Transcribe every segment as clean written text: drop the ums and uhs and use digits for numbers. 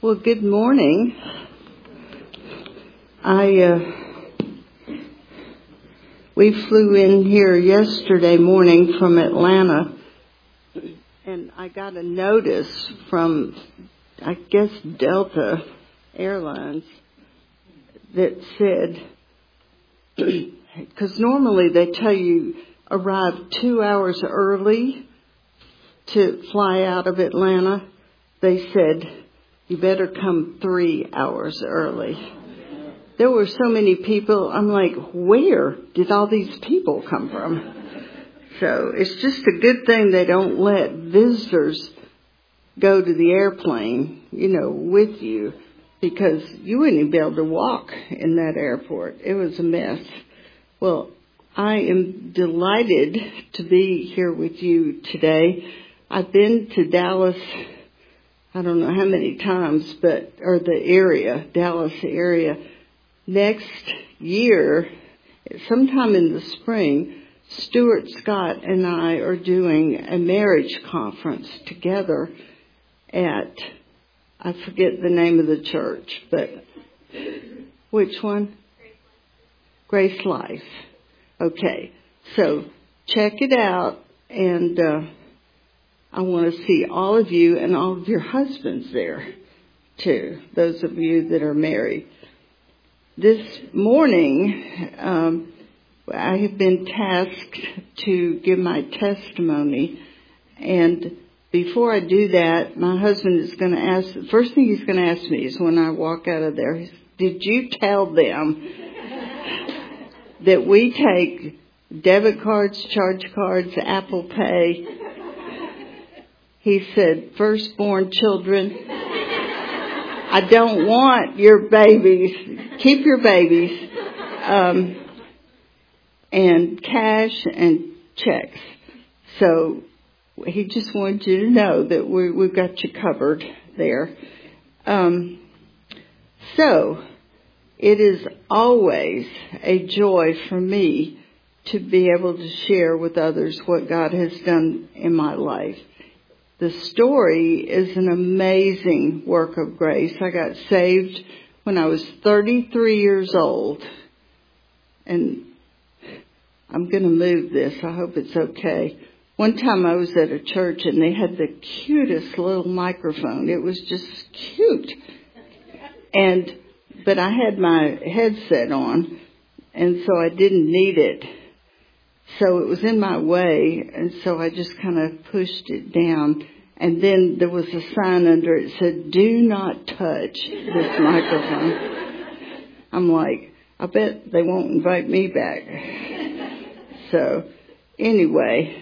Well, good morning. We flew in here yesterday morning from Atlanta, and I got a notice from, I guess, Delta Airlines that said, because normally they tell you arrive 2 hours early to fly out of Atlanta. They said, you better come 3 hours early. There were so many people. I'm like, where did all these people come from? So it's just a good thing they don't let visitors go to the airplane, with you, because you wouldn't be able to walk in that airport. It was a mess. Well, I am delighted to be here with you today. I've been to Dallas, I don't know how many times, or the area, Dallas area. Next year, sometime in the spring, Stuart Scott and I are doing a marriage conference together at, I forget the name of the church, but which one? Grace Life. Okay, so check it out, and I want to see all of you and all of your husbands there, too, those of you that are married. This morning, I have been tasked to give my testimony, and before I do that, my husband is going to ask, the first thing he's going to ask me is when I walk out of there, did you tell them that we take debit cards, charge cards, Apple Pay? He said, firstborn children, I don't want your babies. Keep your babies. And cash and checks. So he just wanted you to know that we've got you covered there. So it is always a joy for me to be able to share with others what God has done in my life. The story is an amazing work of grace. I got saved when I was 33 years old. And I'm going to move this. I hope it's okay. One time I was at a church and they had the cutest little microphone. It was just cute. But I had my headset on, and so I didn't need it. So it was in my way, and so I just kind of pushed it down. And then there was a sign under it that said, do not touch this microphone. I'm like, I bet they won't invite me back. So anyway,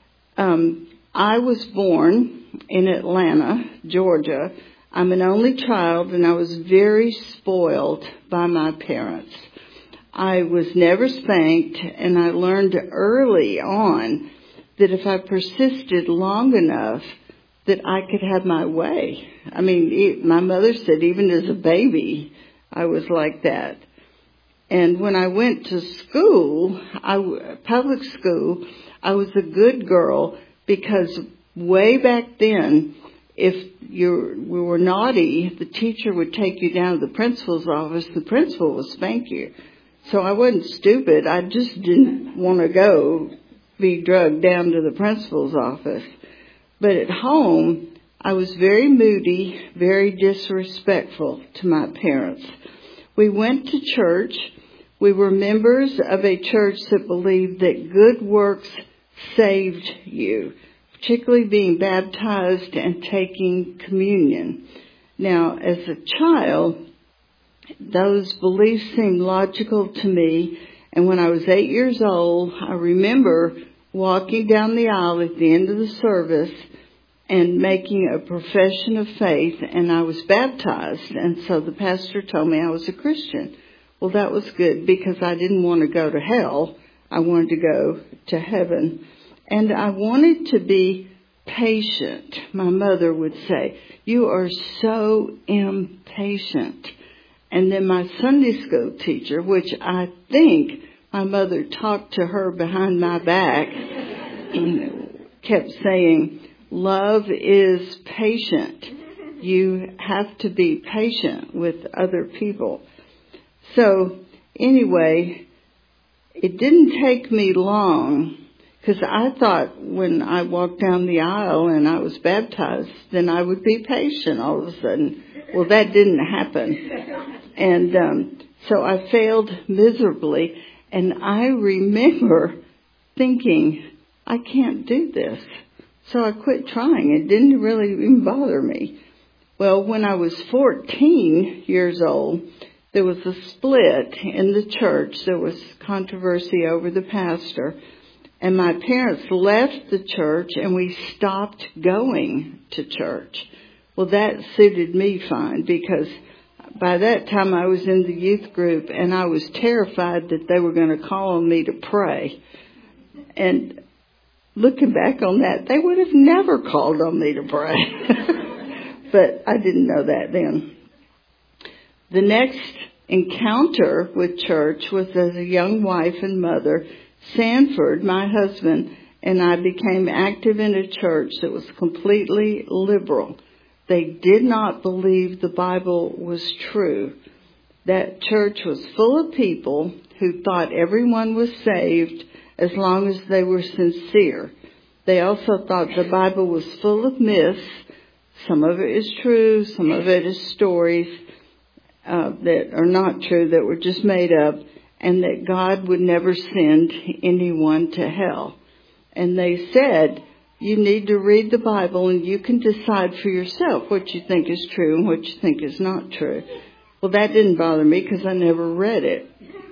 I was born in Atlanta, Georgia. I'm an only child, and I was very spoiled by my parents. I was never spanked, and I learned early on that if I persisted long enough, that I could have my way. I mean, my mother said even as a baby, I was like that. And when I went to school, public school, I was a good girl because way back then, if we were naughty, the teacher would take you down to the principal's office. The principal would spank you. So I wasn't stupid. I just didn't want to be drugged down to the principal's office. But at home, I was very moody, very disrespectful to my parents. We went to church. We were members of a church that believed that good works saved you, particularly being baptized and taking communion. Now, as a child, those beliefs seemed logical to me. And when I was 8 years old, I remember walking down the aisle at the end of the service and making a profession of faith, and I was baptized. And so the pastor told me I was a Christian. Well, that was good because I didn't want to go to hell. I wanted to go to heaven. And I wanted to be patient. My mother would say, you are so impatient. And then my Sunday school teacher, which I think my mother talked to her behind my back, kept saying, love is patient. you have to be patient with other people. So anyway, it didn't take me long, because I thought when I walked down the aisle and I was baptized, then I would be patient all of a sudden. Well, that didn't happen. And so I failed miserably. And I remember thinking, I can't do this. So I quit trying. It didn't really even bother me. Well, when I was 14 years old, there was a split in the church. There was controversy over the pastor. And my parents left the church and we stopped going to church. Well, that suited me fine, because by that time I was in the youth group and I was terrified that they were going to call on me to pray. And looking back on that, they would have never called on me to pray. But I didn't know that then. The next encounter with church was as a young wife and mother. Sanford, my husband, and I became active in a church that was completely liberal. They did not believe the Bible was true. That church was full of people who thought everyone was saved as long as they were sincere. They also thought the Bible was full of myths. Some of it is true, some of it is stories that are not true, that were just made up, and that God would never send anyone to hell. And they said, you need to read the Bible and you can decide for yourself what you think is true and what you think is not true. Well, that didn't bother me because I never read it.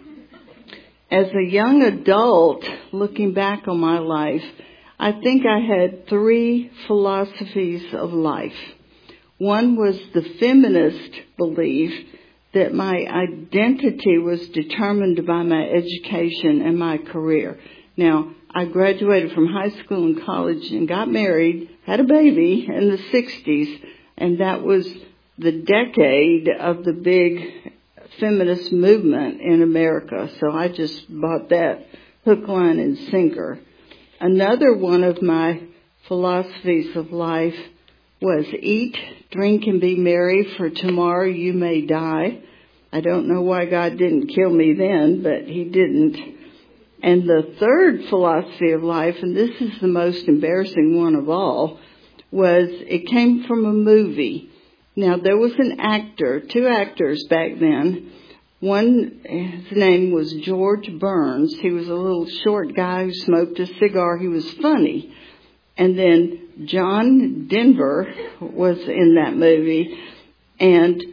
As a young adult, looking back on my life, I think I had 3 philosophies of life. One was the feminist belief that my identity was determined by my education and my career. Now, I graduated from high school and college and got married, had a baby in the 60s, and that was the decade of the big feminist movement in America. So I just bought that hook, line, and sinker. Another one of my philosophies of life was eat, drink, and be merry, for tomorrow you may die. I don't know why God didn't kill me then, but he didn't. And the third philosophy of life, and this is the most embarrassing one of all, was it came from a movie. Now, there was an actor, 2 actors back then. One, his name was George Burns. He was a little short guy who smoked a cigar. He was funny. And then John Denver was in that movie. And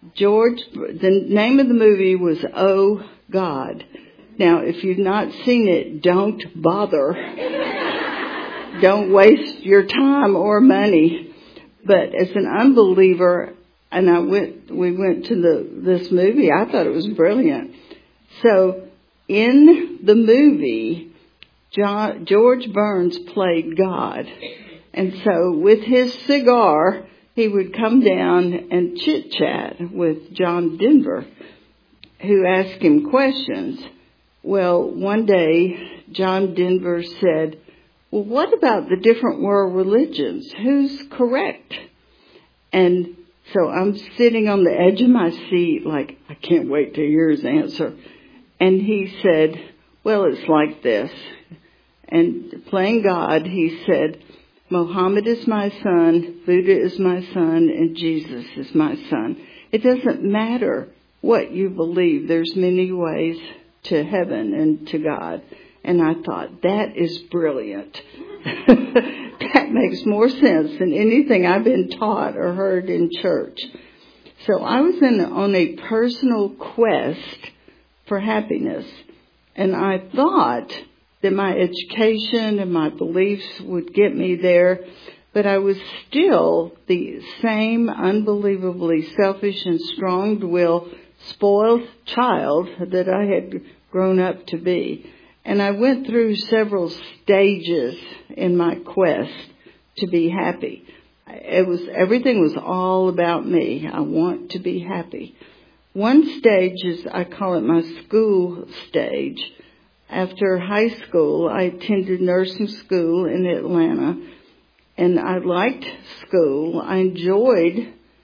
the name of the movie was Oh God. Now, if you've not seen it, don't bother. Don't waste your time or money. But as an unbeliever, and we went to this movie, I thought it was brilliant. So in the movie, George Burns played God. And so with his cigar, he would come down and chit-chat with John Denver, who asked him questions. Well, one day, John Denver said, well, what about the different world religions? Who's correct? And so I'm sitting on the edge of my seat like, I can't wait to hear his answer. And he said, well, it's like this. And playing God, he said, Muhammad is my son, Buddha is my son, and Jesus is my son. It doesn't matter what you believe. There's many ways to heaven and to God. And I thought, that is brilliant. That makes more sense than anything I've been taught or heard in church. So I was on a personal quest for happiness. And I thought that my education and my beliefs would get me there. But I was still the same unbelievably selfish and strong-willed, spoiled child that I had grown up to be. And I went through several stages in my quest to be happy. Everything was all about me. I want to be happy. One stage is, I call it my school stage. After high school, I attended nursing school in Atlanta, and I liked school. I enjoyed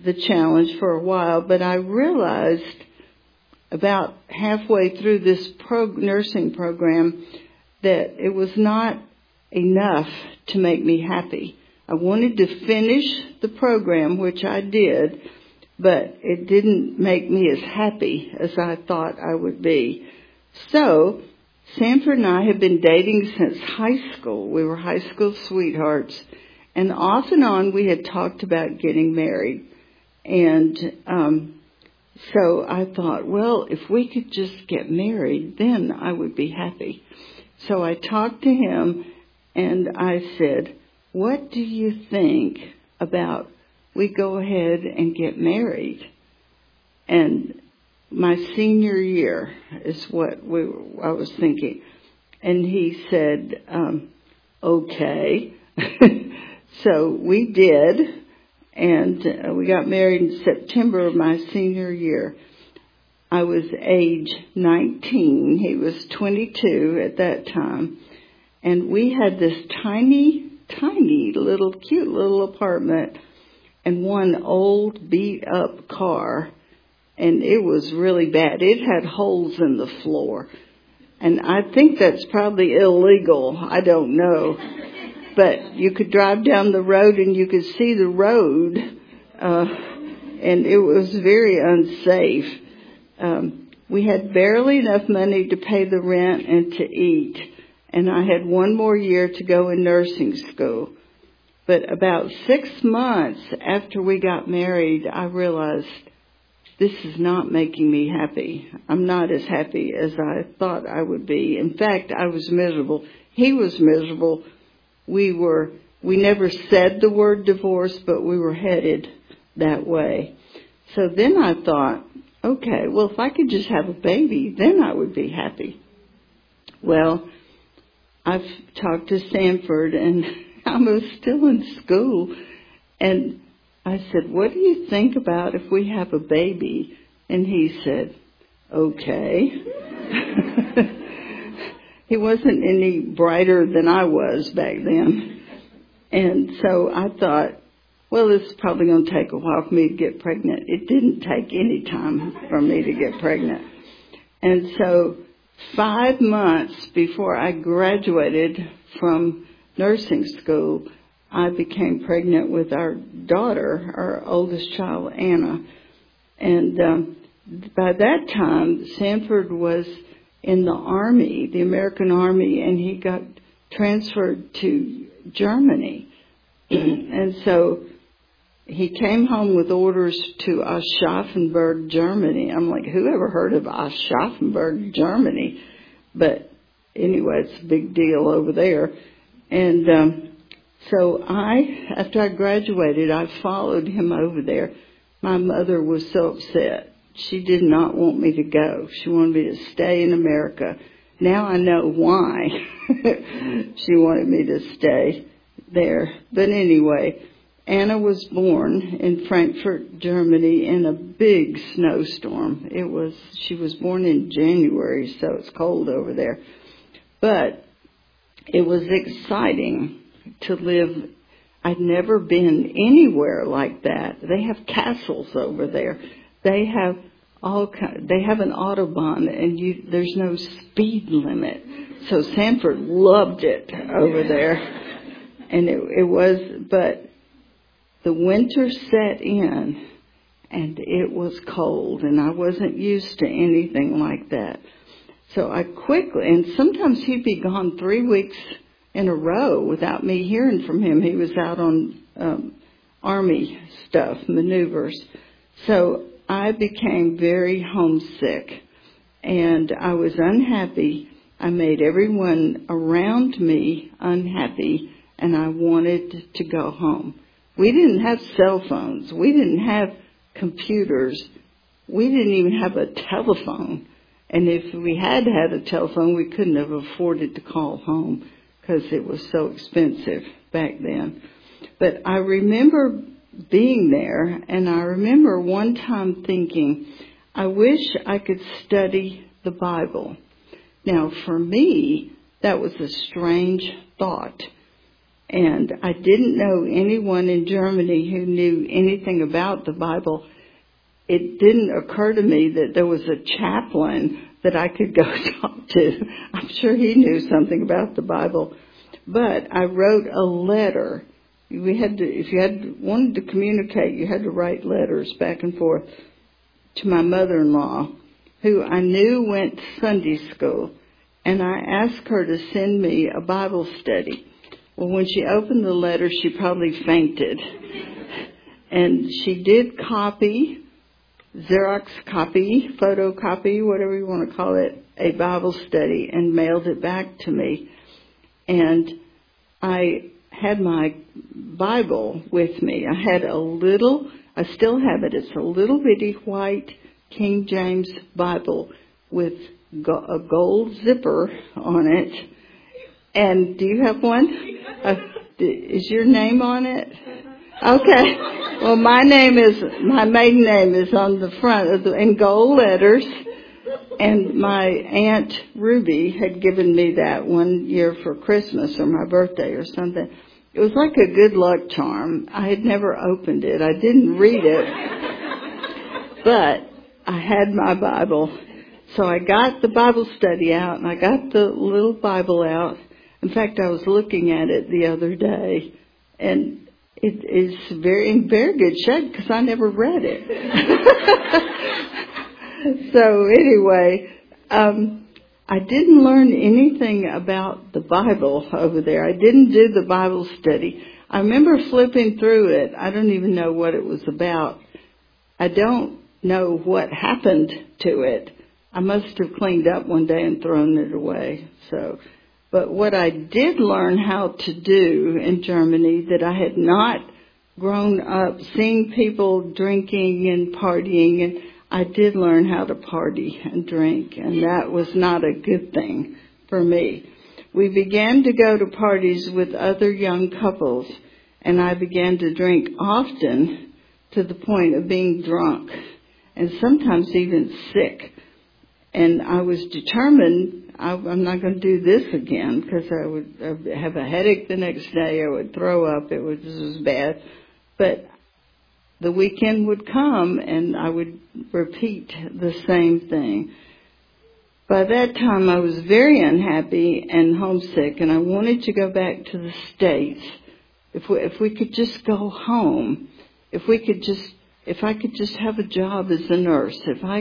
the challenge for a while, but I realized about halfway through this nursing program that it was not enough to make me happy. I wanted to finish the program, which I did, but it didn't make me as happy as I thought I would be. So, Sanford and I had been dating since high school. We were high school sweethearts. And off and on we had talked about getting married. And so I thought, well, if we could just get married, then I would be happy. So I talked to him and I said, what do you think about we go ahead and get married? And my senior year is what I was thinking. And he said, okay. So we did, and we got married in September of my senior year. I was age 19. He was 22 at that time. And we had this tiny little, cute little apartment and one old beat up car. And it was really bad. It had holes in the floor. And I think that's probably illegal. I don't know. But you could drive down the road and you could see the road. And it was very unsafe. We had barely enough money to pay the rent and to eat. And I had one more year to go in nursing school. But about 6 months after we got married, I realized this is not making me happy. I'm not as happy as I thought I would be. In fact, I was miserable. He was miserable. We never said the word divorce, but we were headed that way. So then I thought, okay, well, if I could just have a baby, then I would be happy. Well, I've talked to Sanford, and I was still in school, and I said, what do you think about if we have a baby? And he said, okay. He wasn't any brighter than I was back then. And so I thought, well, this is probably going to take a while for me to get pregnant. It didn't take any time for me to get pregnant. And so 5 months before I graduated from nursing school, I became pregnant with our daughter, our oldest child, Anna. And by that time, Sanford was in the Army, the American Army, and he got transferred to Germany. And so he came home with orders to Aschaffenburg, Germany. I'm like, who ever heard of Aschaffenburg, Germany? But anyway, it's a big deal over there. And so after I graduated, I followed him over there. My mother was so upset. She did not want me to go. She wanted me to stay in America. Now I know why she wanted me to stay there. But anyway, Anna was born in Frankfurt, Germany, in a big snowstorm. She was born in January, so it's cold over there. But it was exciting to live. I'd never been anywhere like that. They have castles over there. They have they have an Autobahn, and there's no speed limit. So Sanford loved it over there. And it was, but the winter set in, and it was cold, and I wasn't used to anything like that. So I quickly, and sometimes he'd be gone 3 weeks in a row without me hearing from him. He was out on Army stuff, maneuvers. So I became very homesick, and I was unhappy. I made everyone around me unhappy, and I wanted to go home. We didn't have cell phones. We didn't have computers. We didn't even have a telephone. And if we had had a telephone, we couldn't have afforded to call home because it was so expensive back then. But I remember being there, and I remember one time thinking, I wish I could study the Bible. Now, for me, that was a strange thought. And I didn't know anyone in Germany who knew anything about the Bible. It didn't occur to me that there was a chaplain that I could go talk to. I'm sure he knew something about the Bible. But I wrote a letter. If you wanted to communicate, you had to write letters back and forth to my mother-in-law, who I knew went to Sunday school. And I asked her to send me a Bible study. Well, when she opened the letter, she probably fainted. And she did copy, Xerox copy, photocopy, whatever you want to call it, a Bible study and mailed it back to me. And I had my Bible with me. I still have it. It's a little bitty white King James Bible with a gold zipper on it. And do you have one? Is your name on it? Okay. Well, my maiden name is on the front in gold letters. And my Aunt Ruby had given me that one year for Christmas or my birthday or something. It was like a good luck charm. I had never opened it. I didn't read it. But I had my Bible. So I got the Bible study out and I got the little Bible out. In fact, I was looking at it the other day, and it is in very good shape because I never read it. So anyway, I didn't learn anything about the Bible over there. I didn't do the Bible study. I remember flipping through it. I don't even know what it was about. I don't know what happened to it. I must have cleaned up one day and thrown it away. But what I did learn how to do in Germany that I had not grown up seeing people drinking and partying, and I did learn how to party and drink, and that was not a good thing for me. We began to go to parties with other young couples, and I began to drink often to the point of being drunk and sometimes even sick. And I was determined I'm not going to do this again because I would have a headache the next day. I would throw up. This was bad. But the weekend would come and I would repeat the same thing. By that time, I was very unhappy and homesick, and I wanted to go back to the States. If we could just go home, if I could just have a job as a nurse,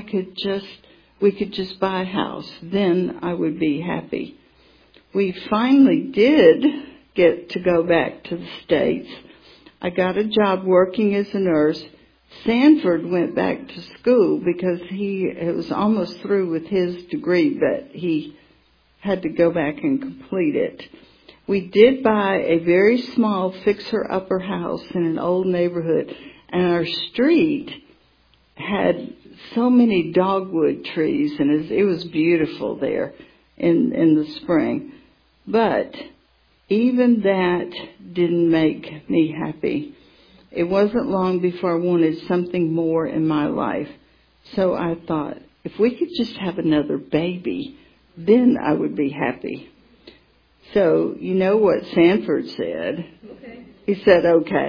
we could just buy a house, then I would be happy. We finally did get to go back to the States. I got a job working as a nurse. Sanford went back to school because he was almost through with his degree, but he had to go back and complete it. We did buy a very small fixer-upper house in an old neighborhood, and our street had so many dogwood trees, and it was beautiful there in the spring. But even that didn't make me happy. It wasn't long before I wanted something more in my life. So I thought, if we could just have another baby, then I would be happy. So you know what Sanford said? Okay. He said,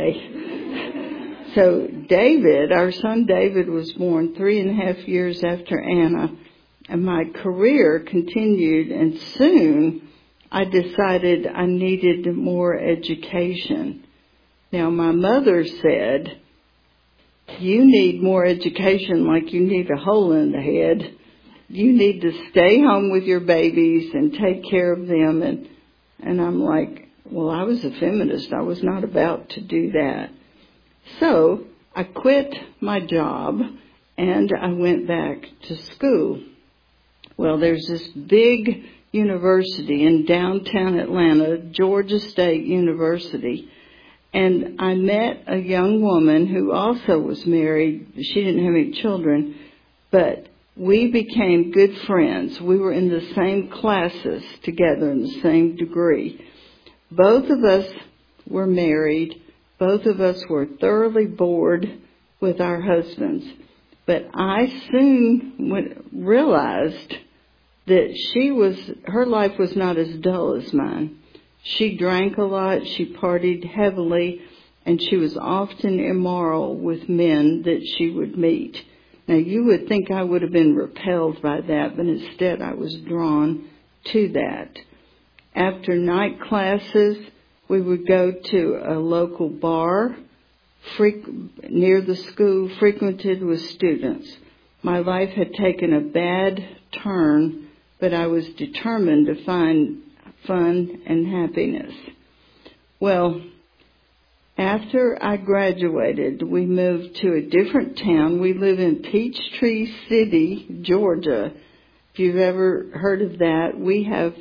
okay. So David, our son David, was born 3.5 years after Anna, and my career continued, and soon I decided I needed more education. Now, my mother said, you need more education like you need a hole in the head. You need to stay home with your babies and take care of them. And I'm like, well, I was a feminist. I was not about to do that. So I quit my job and I went back to school. Well, there's this big university in downtown Atlanta, Georgia State University. And I met a young woman who also was married. She didn't have any children, but we became good friends. We were in the same classes together in the same degree. Both of us were married. Both of us were thoroughly bored with our husbands. But I soon realized that her life was not as dull as mine. She drank a lot, she partied heavily, and she was often immoral with men that she would meet. Now, you would think I would have been repelled by that, but instead I was drawn to that. After night classes, we would go to a local bar near the school, frequented with students. My life had taken a bad turn, but I was determined to find fun and happiness. Well, after I graduated, we moved to a different town. We live in Peachtree City, Georgia. If you've ever heard of that, we have,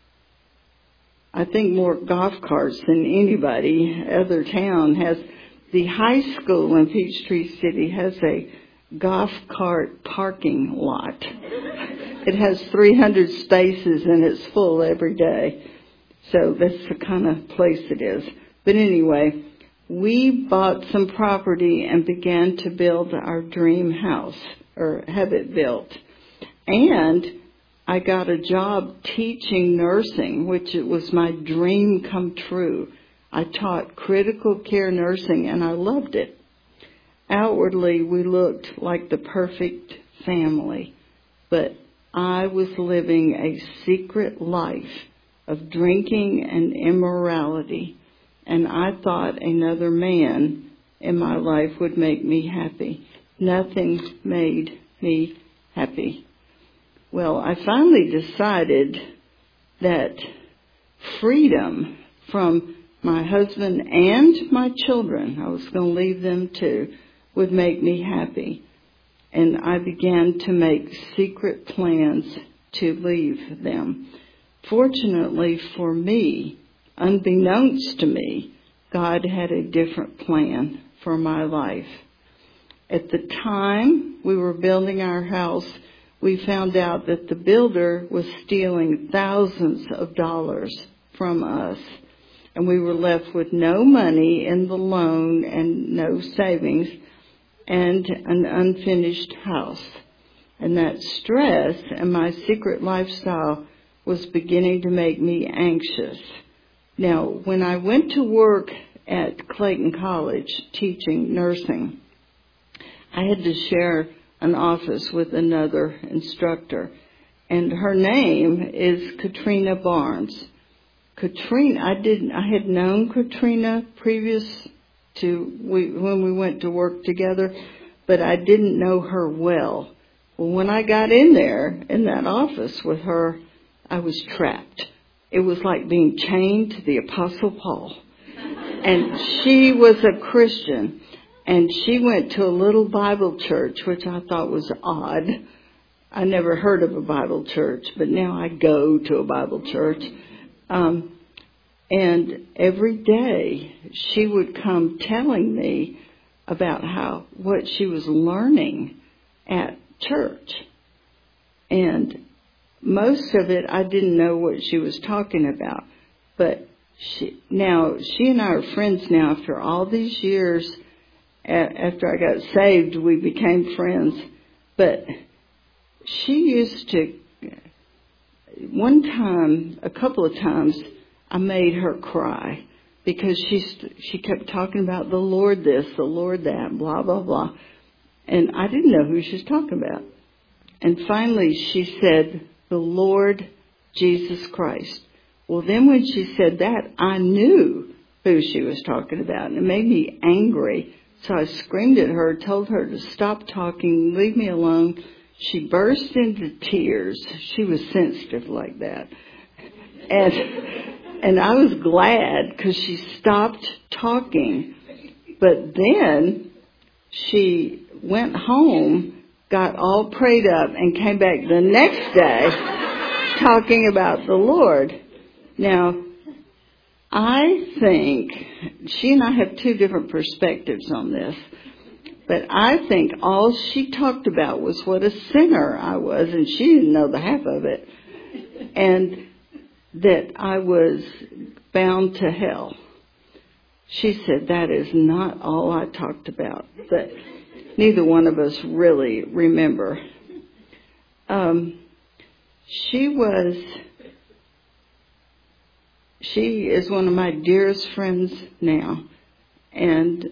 I think, more golf carts than anybody other town has. The high school in Peachtree City has a golf cart parking lot. It has 300 spaces and it's full every day. So that's the kind of place it is. But anyway, we bought some property and began to build our dream house, or have it built. And I got a job teaching nursing, which it was my dream come true. I taught critical care nursing and I loved it. Outwardly, we looked like the perfect family, but I was living a secret life of drinking and immorality, and I thought another man in my life would make me happy. Nothing made me happy. Well, I finally decided that freedom from my husband and my children, I was going to leave them too, would make me happy. And I began to make secret plans to leave them. Fortunately for me, unbeknownst to me, God had a different plan for my life. At the time we were building our house, we found out that the builder was stealing thousands of dollars from us. And we were left with no money in the loan and no savings and an unfinished house. And that stress and my secret lifestyle was beginning to make me anxious. Now, when I went to work at Clayton College teaching nursing, I had to share an office with another instructor. And her name is Katrina Barnes. I had known Katrina previous to when we went to work together, but I didn't know her well. Well, when I got in there in that office with her, I was trapped. It was like being chained to the Apostle Paul. And she was a Christian, and she went to a little Bible church, which I thought was odd. I never heard of a Bible church, but now I go to a Bible church. And every day she would come telling me about what she was learning at church. And most of it I didn't know what she was talking about. But she and I are friends now after all these years. After I got saved, we became friends. But she used to, a couple of times, I made her cry because she kept talking about the Lord this, the Lord that, blah, blah, blah. And I didn't know who she was talking about. And finally she said, the Lord Jesus Christ. Well, then when she said that, I knew who she was talking about. And it made me angry. So I screamed at her, told her to stop talking, leave me alone. She burst into tears. She was sensitive like that. And I was glad because she stopped talking. But then she went home, got all prayed up, and came back the next day talking about the Lord. Now, I think she and I have two different perspectives on this. But I think all she talked about was what a sinner I was, and she didn't know the half of it. And that I was bound to hell. She said, that is not all I talked about. But neither one of us really remember. she is one of my dearest friends now. And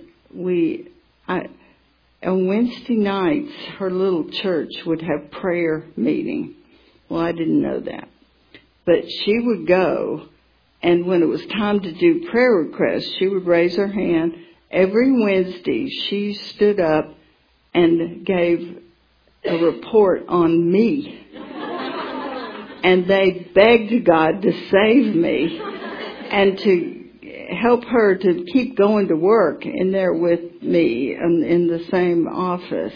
on Wednesday nights, her little church would have prayer meeting. Well, I didn't know that. But she would go, and when it was time to do prayer requests, she would raise her hand. Every Wednesday, she stood up and gave a report on me. And they begged God to save me and to help her to keep going to work in there with me in the same office.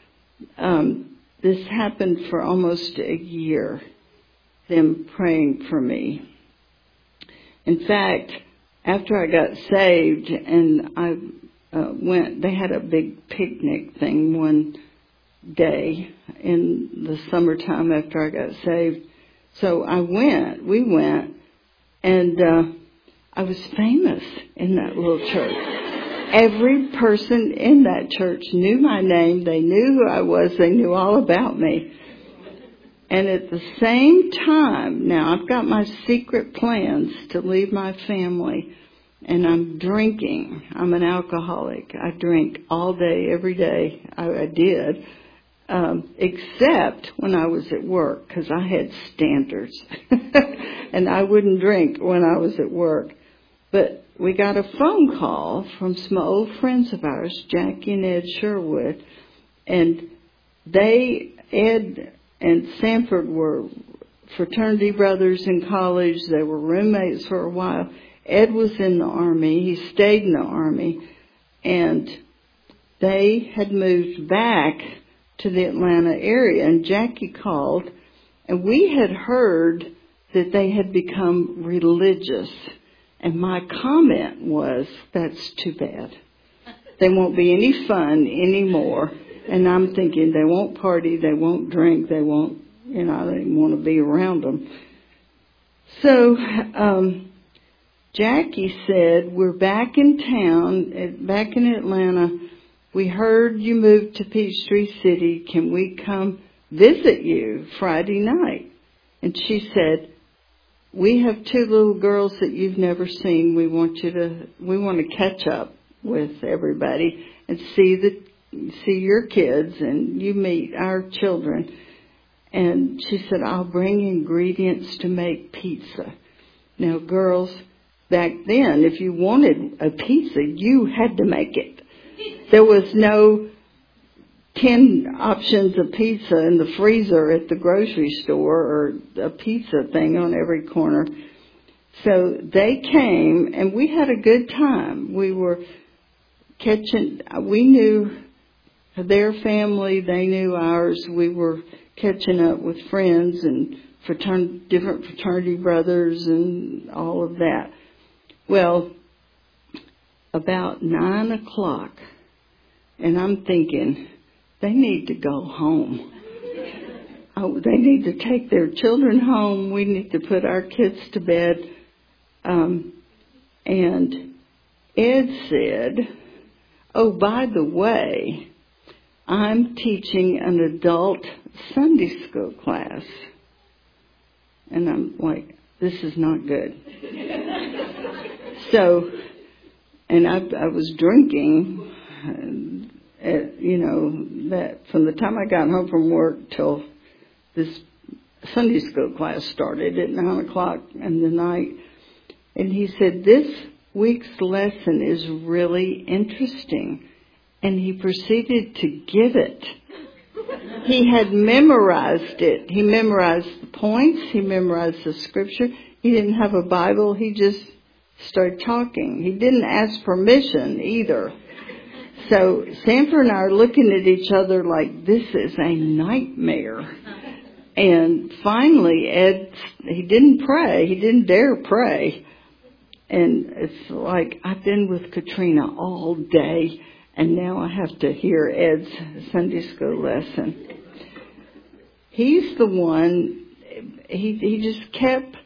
This happened for almost a year, them praying for me. In fact, after I got saved and I went, they had a big picnic thing one day in the summertime after I got saved. So we went, and I was famous in that little church. Every person in that church knew my name. They knew who I was. They knew all about me. And at the same time, now I've got my secret plans to leave my family, and I'm drinking. I'm an alcoholic. I drink all day, every day. I did. Except when I was at work, because I had standards. And I wouldn't drink when I was at work. But we got a phone call from some old friends of ours, Jackie and Ed Sherwood, and Ed and Sanford were fraternity brothers in college. They were roommates for a while. Ed was in the Army. He stayed in the Army. And they had moved back to the Atlanta area. And Jackie called, and we had heard that they had become religious. And my comment was, that's too bad. They won't be any fun anymore. And I'm thinking, they won't party, they won't drink, they won't, I don't want to be around them. So Jackie said, we're back in town, back in Atlanta. We heard you moved to Peachtree City. Can we come visit you Friday night? And she said, we have 2 little girls that you've never seen. We want to catch up with everybody and see your kids, and you meet our children. And she said, I'll bring ingredients to make pizza. Now, girls, back then, if you wanted a pizza, you had to make it. There was no 10 options of pizza in the freezer at the grocery store or a pizza thing on every corner. So they came, and we had a good time. We knew their family, they knew ours. We were catching up with friends and different fraternity brothers and all of that. Well, about 9 o'clock, and I'm thinking, they need to go home. They need to take their children home. We need to put our kids to bed. And Ed said, oh, by the way, I'm teaching an adult Sunday school class. And I'm like, this is not good. So, and I was drinking, that from the time I got home from work till this Sunday school class started at 9 o'clock in the night. And he said, this week's lesson is really interesting. And he proceeded to give it. He had memorized it. He memorized the points. He memorized the scripture. He didn't have a Bible. He just started talking. He didn't ask permission either. So Sanford and I are looking at each other like, this is a nightmare. And finally, Ed, he didn't pray. He didn't dare pray. And it's like, I've been with Katrina all day, and now I have to hear Ed's Sunday school lesson. He's the one, they just kept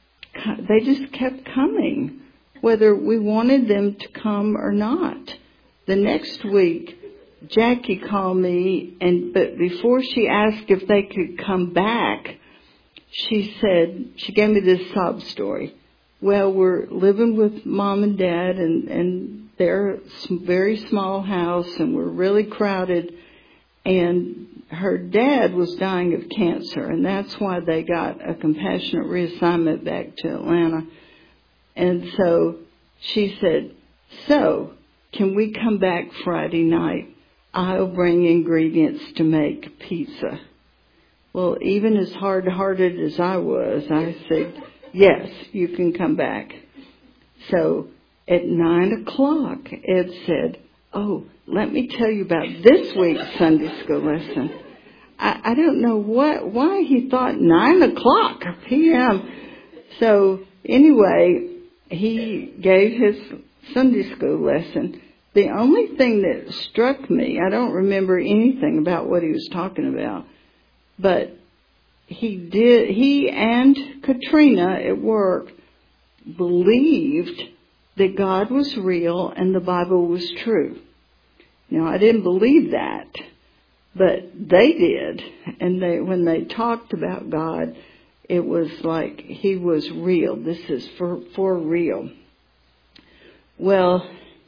coming, whether we wanted them to come or not. The next week, Jackie called me, but before she asked if they could come back, she gave me this sob story. Well, we're living with Mom and Dad, and they're a very small house, and we're really crowded. And her dad was dying of cancer, and that's why they got a compassionate reassignment back to Atlanta. And so she said, so, can we come back Friday night? I'll bring ingredients to make pizza. Well, even as hard-hearted as I was, I said, yes, you can come back. So at 9 o'clock, Ed said, oh, let me tell you about this week's Sunday school lesson. I don't know why he thought 9 o'clock p.m. So anyway, he gave his Sunday school lesson. The only thing that struck me, I don't remember anything about what he was talking about, but he and Katrina at work believed that God was real and the Bible was true. Now, I didn't believe that, but they did. And when they talked about God, it was like he was real. This is for real. Well,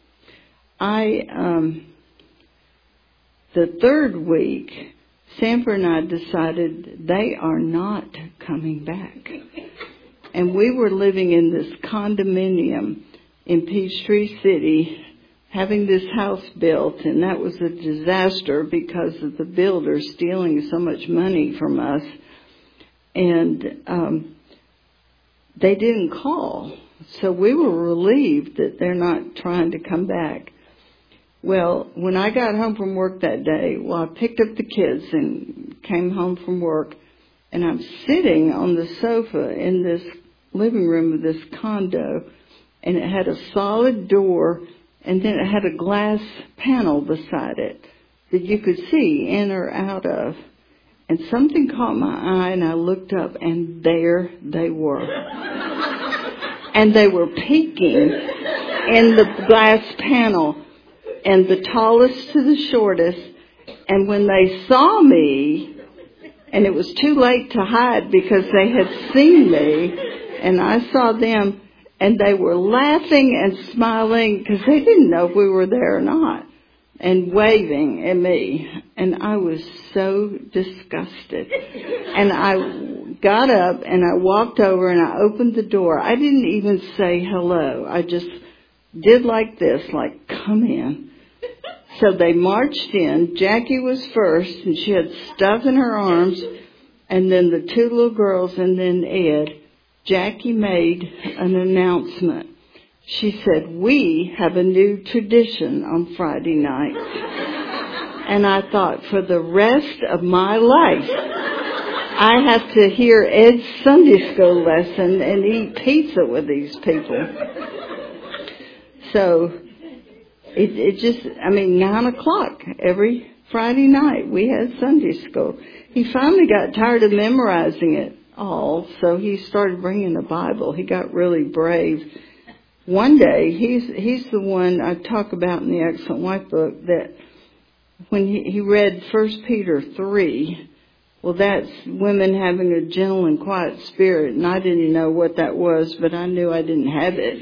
the third week, Sanford and I decided they are not coming back. And we were living in this condominium in Peachtree City, having this house built, and that was a disaster because of the builder stealing so much money from us. And they didn't call. So we were relieved that they're not trying to come back. Well, when I got home from work that day, I picked up the kids and came home from work, and I'm sitting on the sofa in this living room of this condo, and it had a solid door, and then it had a glass panel beside it that you could see in or out of. And something caught my eye, and I looked up, and there they were. And they were peeking in the glass panel, and the tallest to the shortest. And when they saw me, and it was too late to hide because they had seen me, and I saw them, and they were laughing and smiling because they didn't know if we were there or not, and waving at me. And I was so disgusted. And I got up and I walked over and I opened the door. I didn't even say hello. I just did like this, like, come in. So they marched in. Jackie was first, and she had stuff in her arms, and then the two little girls, and then Ed. Jackie made an announcement. She said, we have a new tradition on Friday night. And I thought, for the rest of my life, I have to hear Ed's Sunday school lesson and eat pizza with these people. So it just, 9 o'clock every Friday night we had Sunday school. He finally got tired of memorizing it all, so he started bringing the Bible. He got really brave. One day, he's the one I talk about in the Excellent Wife book, that when he read 1 Peter 3, well, that's women having a gentle and quiet spirit, and I didn't know what that was, but I knew I didn't have it.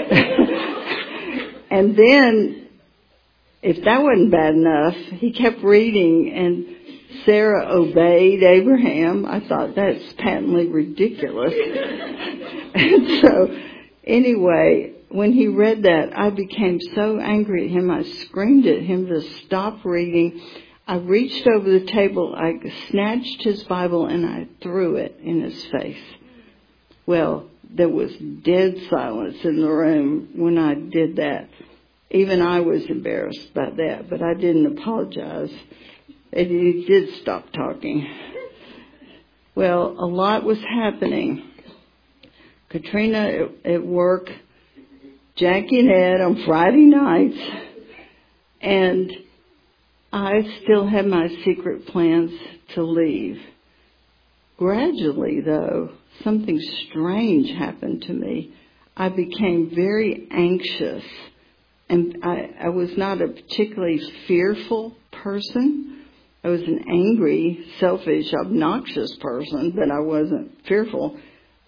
And then, if that wasn't bad enough, he kept reading, and Sarah obeyed Abraham. I thought that's patently ridiculous. And so, anyway, when he read that, I became so angry at him, I screamed at him to stop reading. I reached over the table, I snatched his Bible, and I threw it in his face. Well, there was dead silence in the room when I did that. Even I was embarrassed by that, but I didn't apologize. And he did stop talking. Well, a lot was happening. Katrina at work, Jackie and Ed on Friday nights, and I still had my secret plans to leave. Gradually, though, something strange happened to me. I became very anxious, and I was not a particularly fearful person. I was an angry, selfish, obnoxious person, but I wasn't fearful.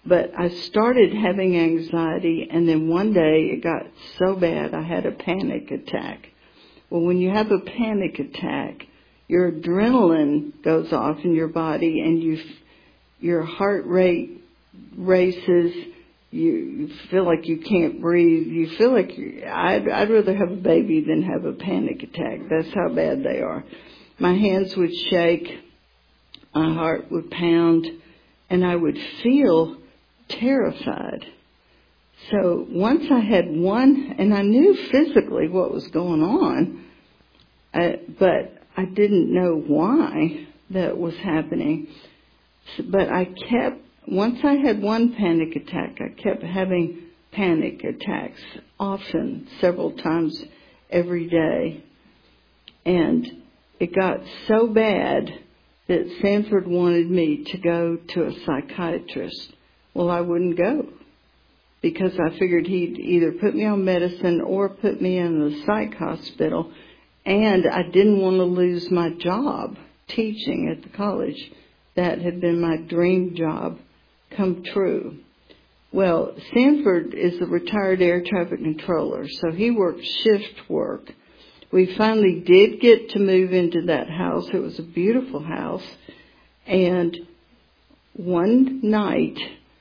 But I started having anxiety, and then one day it got so bad I had a panic attack. Well, when you have a panic attack, your adrenaline goes off in your body, and your heart rate races. You feel like you can't breathe. You feel like I'd rather have a baby than have a panic attack. That's how bad they are. My hands would shake, my heart would pound, and I would feel terrified. So once I had one, and I knew physically what was going on, but I didn't know why that was happening. But once I had one panic attack, I kept having panic attacks often, several times every day. And it got so bad that Sanford wanted me to go to a psychiatrist. Well, I wouldn't go because I figured he'd either put me on medicine or put me in the psych hospital, and I didn't want to lose my job teaching at the college. That had been my dream job come true. Well, Sanford is a retired air traffic controller, so he worked shift work. We finally did get to move into that house. It was a beautiful house. And one night,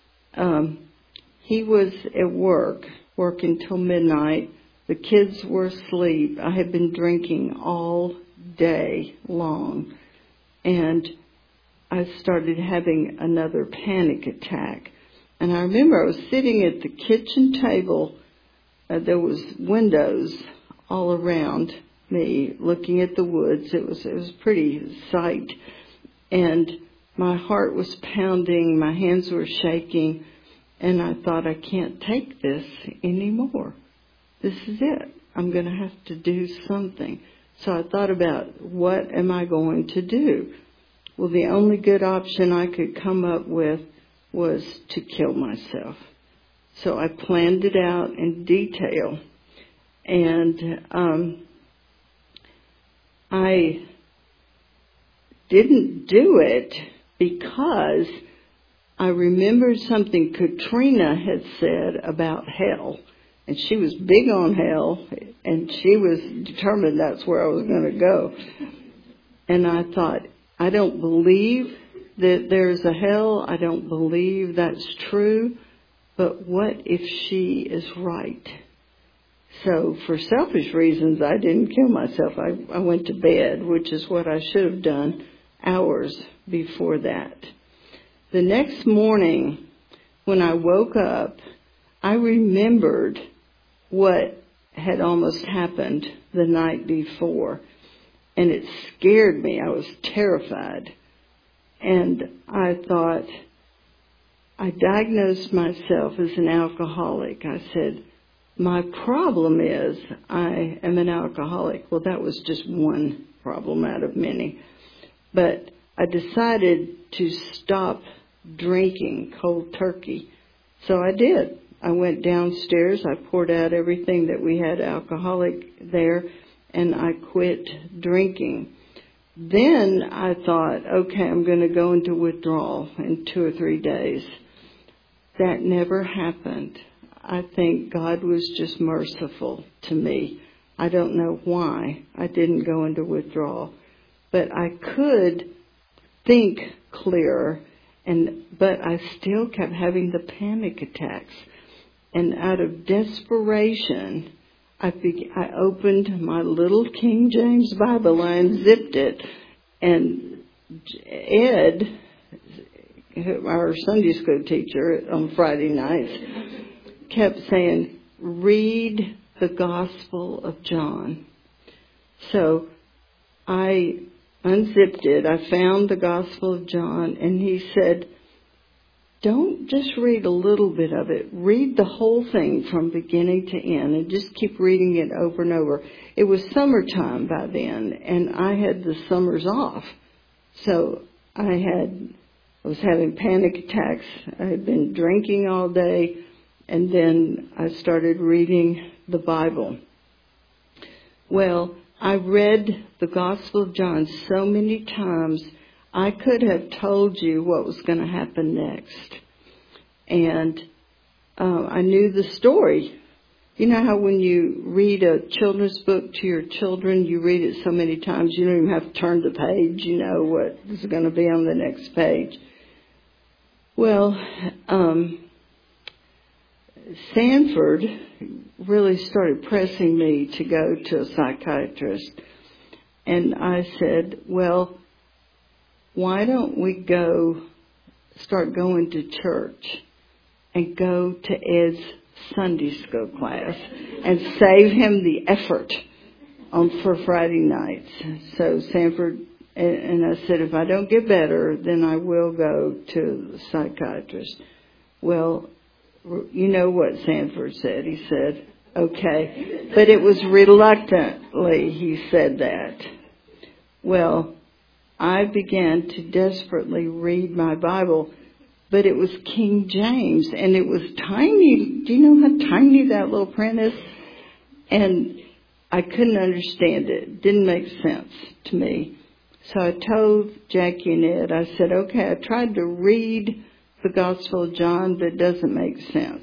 he was at work, working till midnight. The kids were asleep. I had been drinking all day long. And I started having another panic attack. And I remember I was sitting at the kitchen table. There was windows all around me, looking at the woods. It was a pretty sight. And my heart was pounding, my hands were shaking, and I thought, I can't take this anymore. This is it. I'm going to have to do something. So I thought about, what am I going to do? Well, the only good option I could come up with was to kill myself. So I planned it out in detail. And I didn't do it because I remembered something Katrina had said about hell. And she was big on hell, and she was determined that's where I was going to go. And I thought, I don't believe that there's a hell. I don't believe that's true. But what if she is right? So for selfish reasons, I didn't kill myself. I went to bed, which is what I should have done hours before that. The next morning, when I woke up, I remembered what had almost happened the night before. And it scared me. I was terrified. And I thought, I diagnosed myself as an alcoholic. I said, my problem is I am an alcoholic. Well, that was just one problem out of many. But I decided to stop drinking cold turkey. So I did. I went downstairs. I poured out everything that we had alcoholic there, and I quit drinking. Then I thought, okay, I'm going to go into withdrawal in 2 or 3 days. That never happened. I think God was just merciful to me. I don't know why I didn't go into withdrawal. But I could think clearer, but I still kept having the panic attacks. And out of desperation, I opened my little King James Bible and unzipped it. And Ed, our Sunday school teacher on Friday nights, kept saying, read the Gospel of John. So I unzipped it. I found the Gospel of John, and he said, don't just read a little bit of it. Read the whole thing from beginning to end and just keep reading it over and over. It was summertime by then, and I had the summers off. So I was having panic attacks. I had been drinking all day, and then I started reading the Bible. Well, I read the Gospel of John so many times, I could have told you what was going to happen next. And I knew the story. You know how when you read a children's book to your children, you read it so many times you don't even have to turn the page. You know what is going to be on the next page. Well, Sanford really started pressing me to go to a psychiatrist. And I said, well, why don't we start going to church and go to Ed's Sunday school class and save him the effort for Friday nights. So Sanford, and I said, if I don't get better, then I will go to the psychiatrist. Well, you know what Sanford said. He said, okay. But it was reluctantly he said that. Well, I began to desperately read my Bible, but it was King James, and it was tiny. Do you know how tiny that little print is? And I couldn't understand it. It didn't make sense to me. So I told Jackie and Ed, I said, okay, I tried to read the Gospel of John, but it doesn't make sense.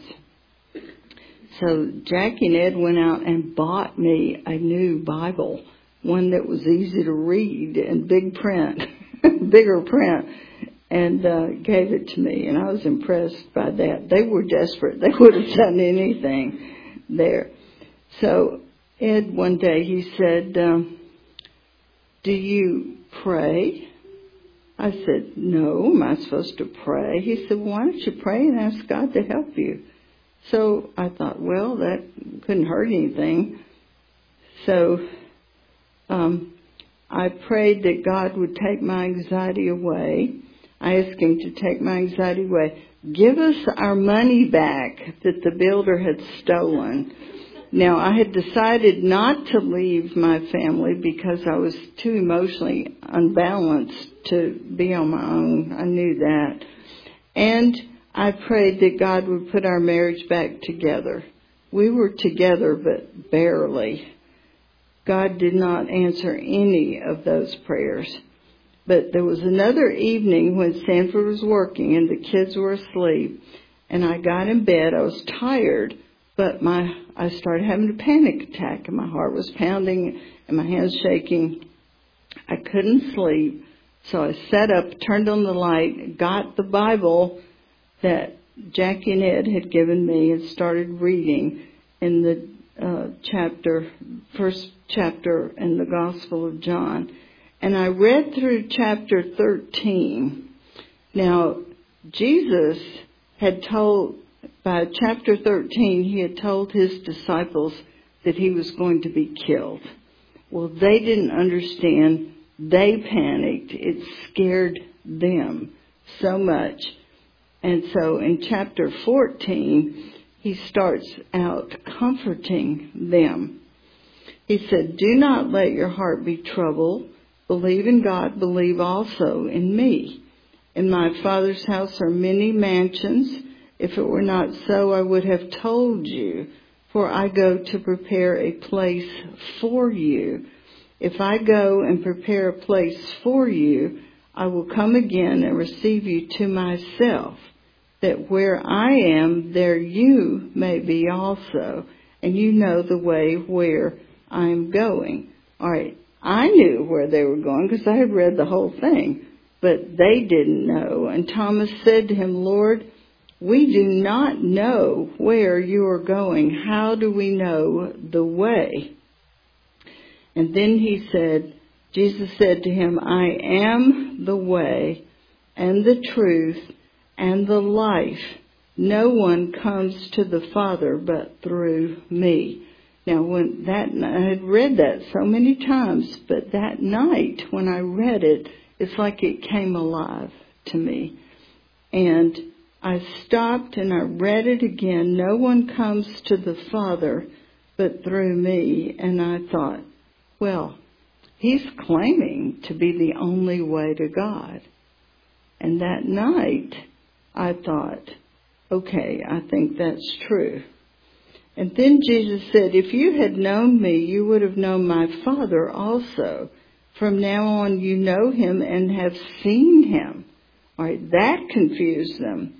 So Jackie and Ed went out and bought me a new Bible, one that was easy to read and big print, bigger print, and gave it to me. And I was impressed by that. They were desperate. They would have done anything there. So Ed, one day, he said, do you pray? I said, no, am I supposed to pray? He said, why don't you pray and ask God to help you? So I thought, well, that couldn't hurt anything. So I prayed that God would take my anxiety away. I asked him to take my anxiety away. Give us our money back that the builder had stolen. Now, I had decided not to leave my family because I was too emotionally unbalanced to be on my own. I knew that. And I prayed that God would put our marriage back together. We were together, but barely. God did not answer any of those prayers. But there was another evening when Sanford was working and the kids were asleep, and I got in bed. I was tired, but I started having a panic attack, and my heart was pounding and my hands shaking. I couldn't sleep, so I sat up, turned on the light, got the Bible that Jackie and Ed had given me, and started reading in the first chapter in the Gospel of John. And I read through chapter 13. Now, Jesus had told, by chapter 13, he had told his disciples that he was going to be killed. Well, they didn't understand. They panicked. It scared them so much. And so in chapter 14, he starts out comforting them. He said, do not let your heart be troubled. Believe in God, believe also in me. In my Father's house are many mansions. If it were not so, I would have told you, for I go to prepare a place for you. If I go and prepare a place for you, I will come again and receive you to myself, that where I am, there you may be also, and you know the way where I am going. All right. I knew where they were going because I had read the whole thing, but they didn't know. And Thomas said to him, Lord, we do not know where you are going. How do we know the way? And then Jesus said to him, I am the way and the truth and the life. No one comes to the Father but through me. Now, I had read that so many times, but that night when I read it, it's like it came alive to me. And I stopped and I read it again. No one comes to the Father but through me. And I thought, well, he's claiming to be the only way to God. And that night, I thought, okay, I think that's true. And then Jesus said, if you had known me, you would have known my Father also. From now on, you know him and have seen him. All right, that confused them.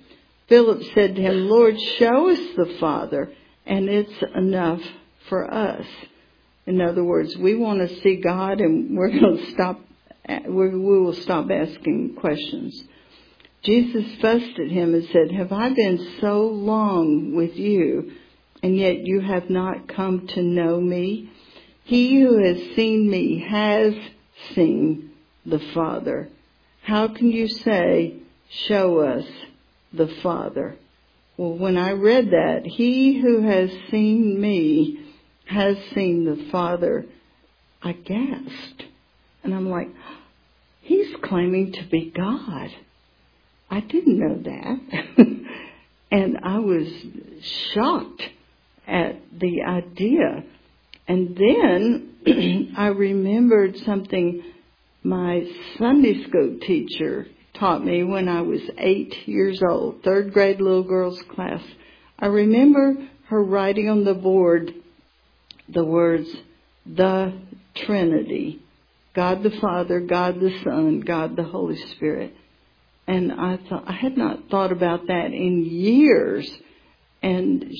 Philip said to him, Lord, show us the Father, and it's enough for us. In other words, we want to see God, and we will stop asking questions. Jesus fussed at him and said, have I been so long with you, and yet you have not come to know me? He who has seen me has seen the Father. How can you say, show us the Father? Well, when I read that, he who has seen me has seen the Father, I gasped. And I'm like, he's claiming to be God. I didn't know that. And I was shocked at the idea. And then I remembered something my Sunday school teacher taught me when I was 8 years old, third grade little girls class. I remember her writing on the board the words, the Trinity, God the Father, God the Son, God the Holy Spirit. And I had not thought about that in years. And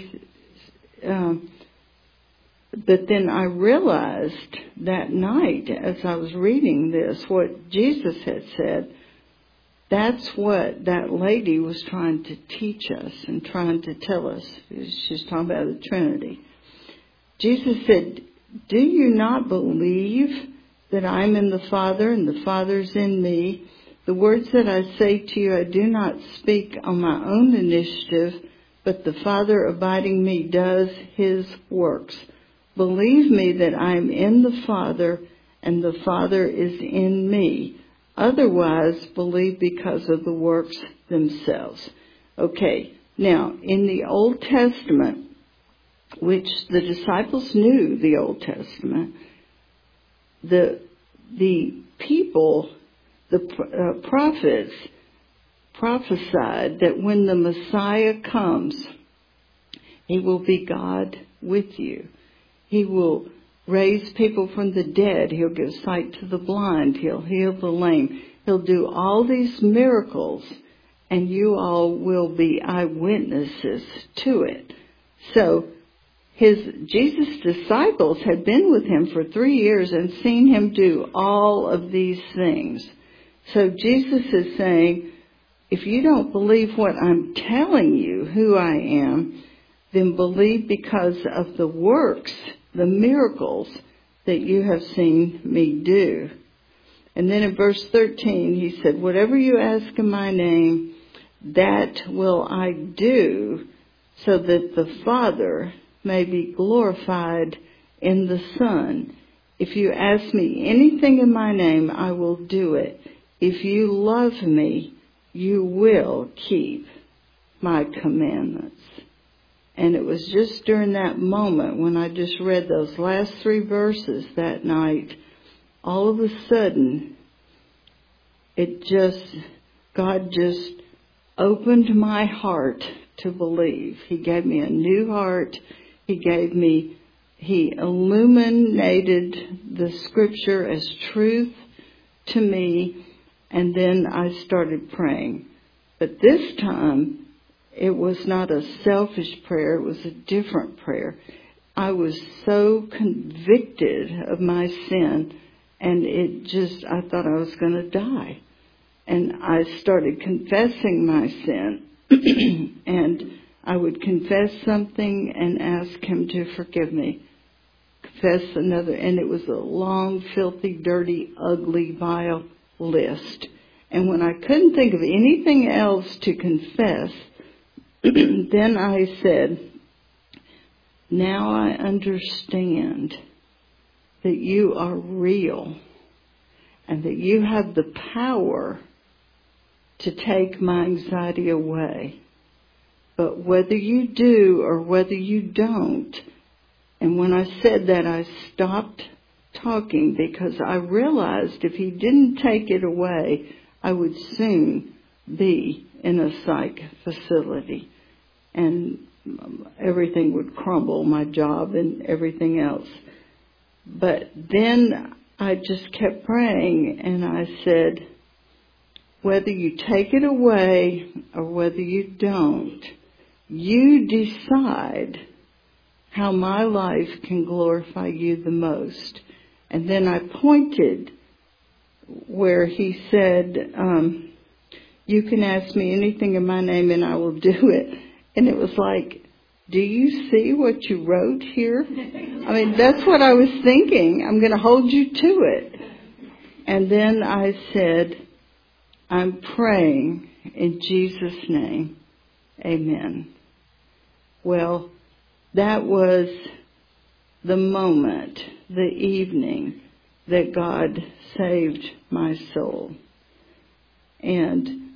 but then I realized that night as I was reading this, what Jesus had said. That's what that lady was trying to teach us and trying to tell us. She's talking about the Trinity. Jesus said, do you not believe that I'm in the Father and the Father's in me? The words that I say to you, I do not speak on my own initiative, but the Father abiding in me does his works. Believe me that I am in the Father and the Father is in me. Otherwise, believe because of the works themselves. Okay, now, in the Old Testament, which the disciples knew the Old Testament, the people, the prophets prophesied that when the Messiah comes, he will be God with you. He will raise people from the dead. He'll give sight to the blind. He'll heal the lame. He'll do all these miracles, and you all will be eyewitnesses to it. So Jesus' disciples had been with him for 3 years and seen him do all of these things. So Jesus is saying, if you don't believe what I'm telling you, who I am, then believe because of the works, the miracles that you have seen me do. And then in verse 13, he said, whatever you ask in my name, that will I do, so that the Father may be glorified in the Son. If you ask me anything in my name, I will do it. If you love me, you will keep my commandments. And it was just during that moment when I just read those last 3 verses that night, all of a sudden, God just opened my heart to believe. He gave me a new heart. He illuminated the scripture as truth to me, and then I started praying. But this time, it was not a selfish prayer, it was a different prayer. I was so convicted of my sin, and I thought I was going to die. And I started confessing my sin, and I would confess something and ask him to forgive me. Confess another, and it was a long, filthy, dirty, ugly, vile list. And when I couldn't think of anything else to confess, then I said, now I understand that you are real and that you have the power to take my anxiety away. But whether you do or whether you don't, and when I said that, I stopped talking because I realized if he didn't take it away, I would soon be in a psych facility and everything would crumble, my job and everything else. But then I just kept praying, and I said, whether you take it away or whether you don't, you decide how my life can glorify you the most. And then I pointed where he said, you can ask me anything in my name and I will do it. And it was like, do you see what you wrote here? I mean, that's what I was thinking. I'm going to hold you to it. And then I said, I'm praying in Jesus' name. Amen. Well, that was the moment, the evening that God saved my soul. And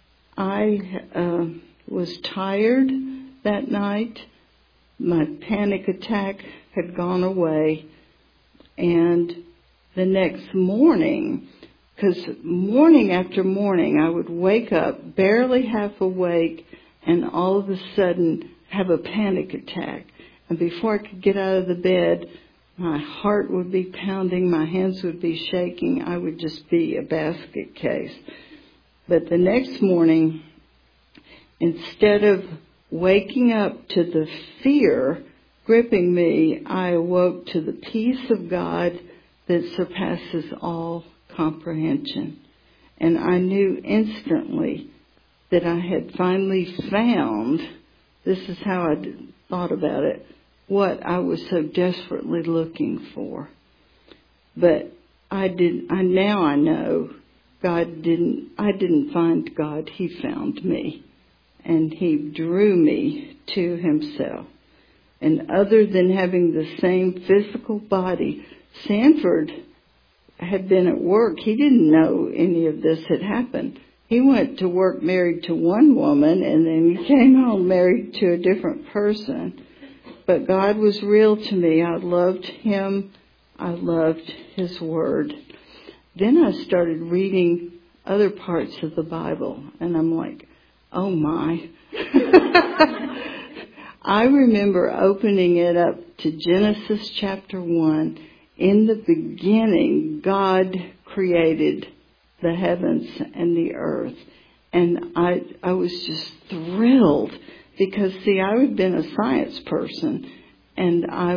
I was tired that night. My panic attack had gone away. And the next morning, because morning after morning I would wake up barely half awake and all of a sudden have a panic attack. And before I could get out of the bed, my heart would be pounding, my hands would be shaking, I would just be a basket case. But the next morning, instead of waking up to the fear gripping me, I awoke to the peace of God that surpasses all comprehension. And I knew instantly that I had finally found, this is how I thought about it, what I was so desperately looking for. But now I know I didn't find God, He found me. And He drew me to Himself. And other than having the same physical body, Sanford had been at work. He didn't know any of this had happened. He went to work married to one woman and then he came home married to a different person. But God was real to me. I loved Him. I loved His Word. Then I started reading other parts of the Bible and I'm like, oh my. I remember opening it up to Genesis chapter 1. In the beginning, God created the heavens and the earth. And I was just thrilled because, see, I had been a science person and I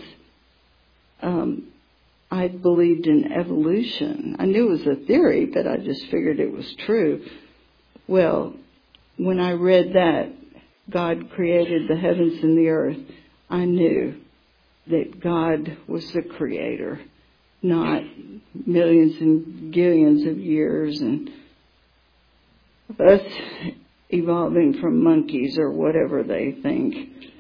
believed in evolution. I knew it was a theory, but I just figured it was true. Well, when I read that, God created the heavens and the earth, I knew that God was the creator, not millions and gillions of years and us evolving from monkeys or whatever they think.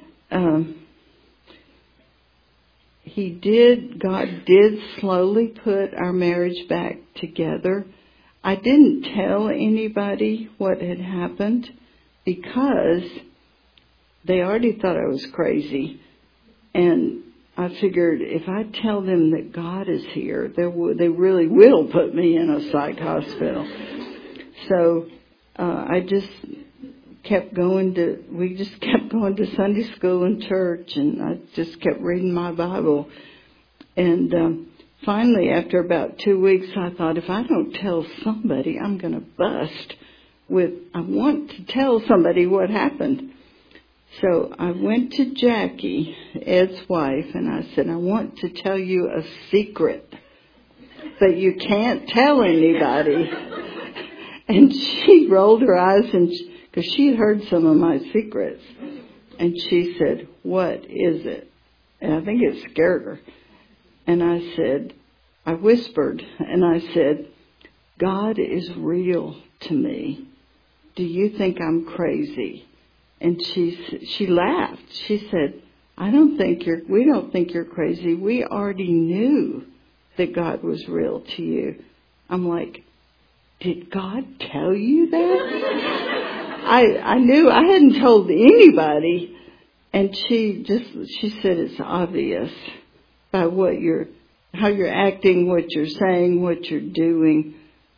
God did slowly put our marriage back together. I didn't tell anybody what had happened because they already thought I was crazy. And I figured if I tell them that God is here, they really will put me in a psych hospital. So we just kept going to Sunday school and church, and I just kept reading my Bible. And finally, after about 2 weeks, I thought, if I don't tell somebody, I'm going to bust. I want to tell somebody what happened. So I went to Jackie, Ed's wife, and I said, I want to tell you a secret, but you can't tell anybody. And she rolled her eyes, because she had heard some of my secrets. And she said, what is it? And I think it scared her. And I whispered, and I said, God is real to me. Do you think I'm crazy? And she laughed. She said, we don't think you're crazy. We already knew that God was real to you. I'm like, did God tell you that? I knew I hadn't told anybody. And she said, it's obvious by how you're acting, what you're saying, what you're doing.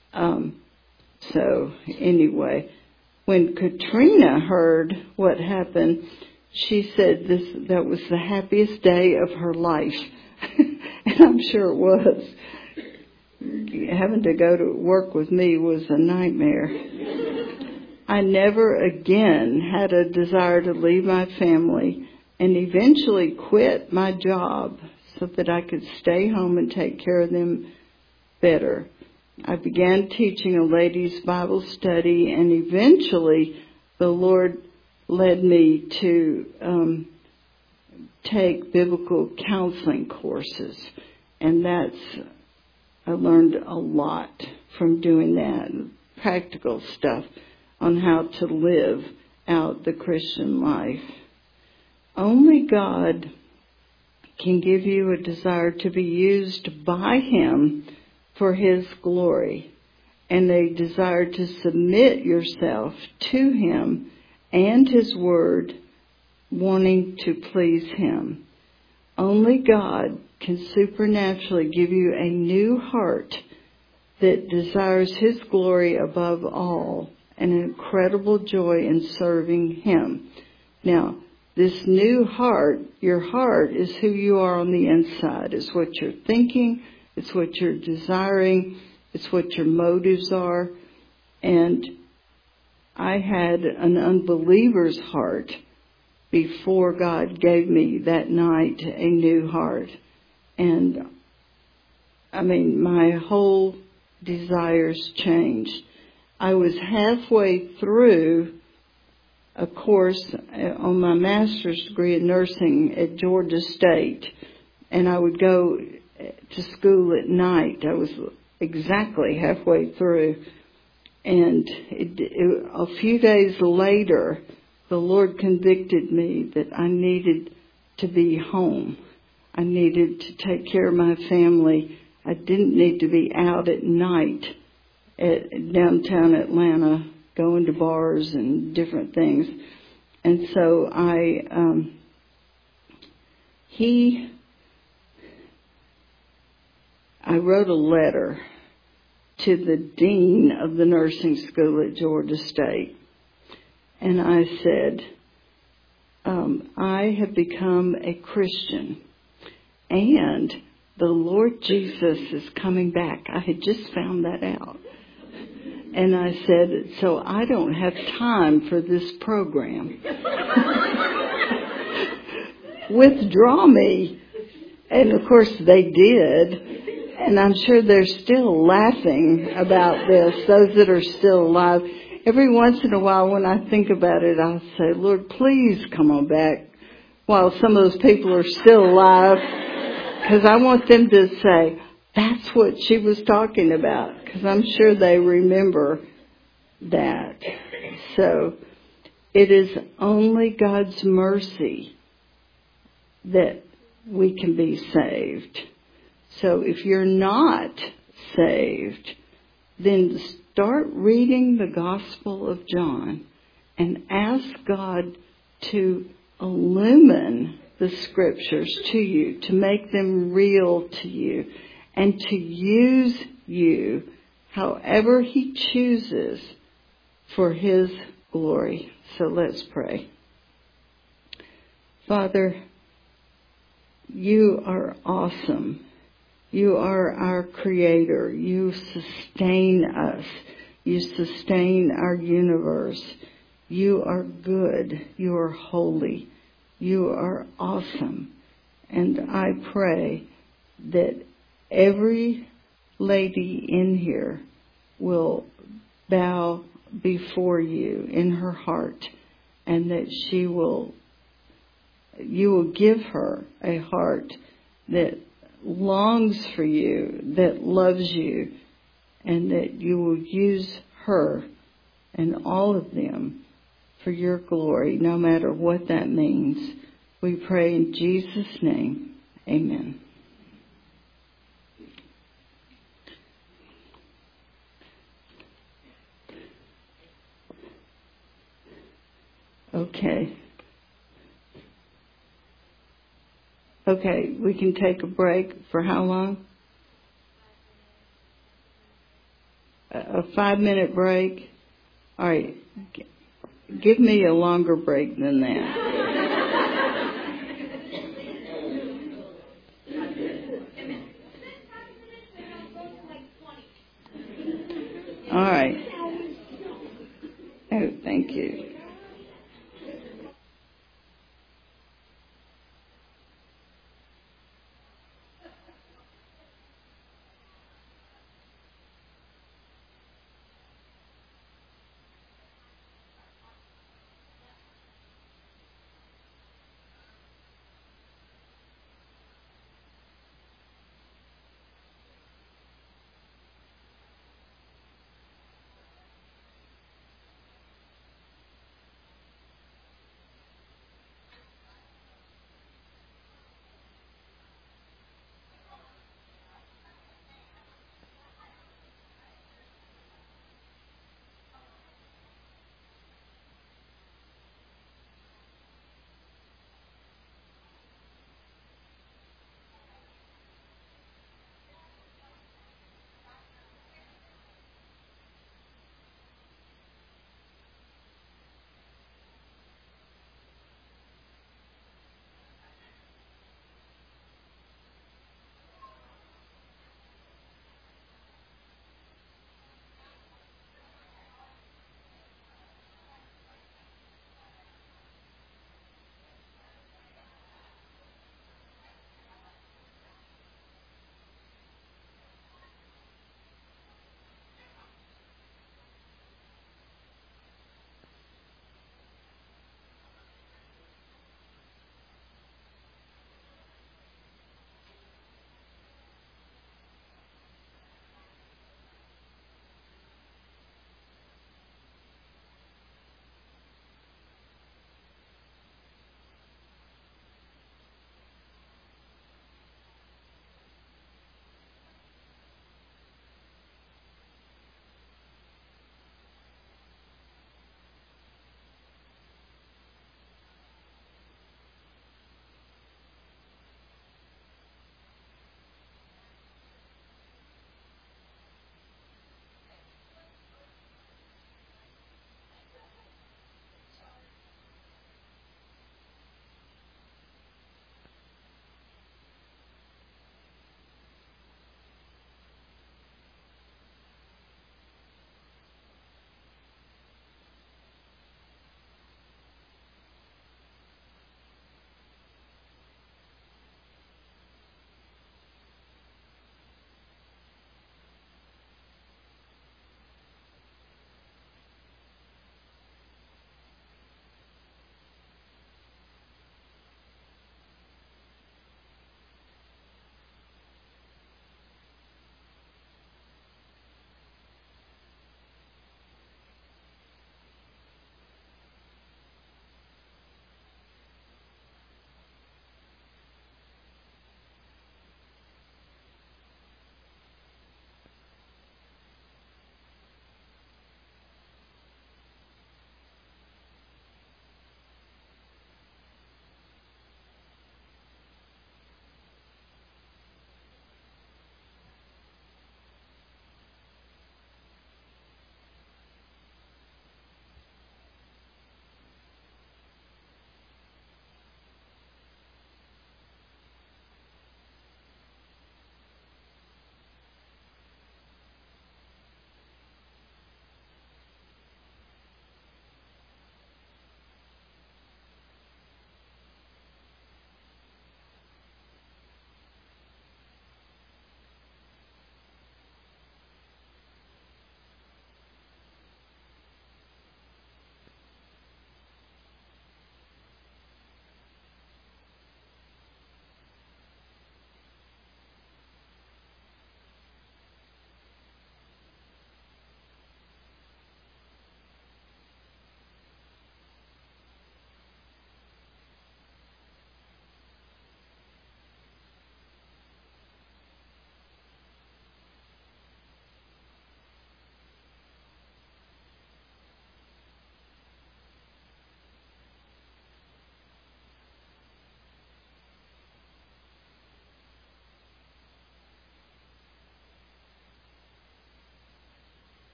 So anyway, when Katrina heard what happened, she said that was the happiest day of her life. And I'm sure it was. having to go to work with me was a nightmare. I never again had a desire to leave my family and eventually quit my job so that I could stay home and take care of them better. I began teaching a ladies' Bible study, and eventually the Lord led me to take biblical counseling courses. And I learned a lot from doing that, practical stuff on how to live out the Christian life. Only God can give you a desire to be used by Him for His glory, and a desire to submit yourself to Him and His Word, wanting to please Him. Only God can supernaturally give you a new heart that desires His glory above all, and an incredible joy in serving Him. Now, this new heart, your heart is who you are on the inside. It's what you're thinking. It's what you're desiring. It's what your motives are. And I had an unbeliever's heart before God gave me that night a new heart. And I mean, my whole desires changed. I was halfway through a course on my master's degree in nursing at Georgia State, and I would go to school at night. I was exactly halfway through, and a few days later, the Lord convicted me that I needed to be home. I needed to take care of my family. I didn't need to be out at night at downtown Atlanta, going to bars and different things. And so I wrote a letter to the dean of the nursing school at Georgia State. And I said, I have become a Christian, and the Lord Jesus is coming back. I had just found that out. And I said, so I don't have time for this program. Withdraw me. And of course they did. And I'm sure they're still laughing about this, those that are still alive. Every once in a while when I think about it, I'll say, Lord, please come on back while some of those people are still alive. Because I want them to say, that's what she was talking about. Because I'm sure they remember that. So it is only God's mercy that we can be saved. So if you're not saved, then start reading the Gospel of John and ask God to illumine the Scriptures to you, to make them real to you, and to use you however He chooses for His glory. So let's pray. Father, You are awesome. You are our Creator. You sustain us. You sustain our universe. You are good. You are holy. You are awesome. And I pray that every lady in here will bow before You in her heart, and that You will give her a heart that longs for You, that loves You, and that You will use her and all of them for Your glory, no matter what that means. We pray in Jesus' name. Amen. Okay, we can take a break for how long? A 5-minute break? All right. Give me a longer break than that. All right. Oh, thank you.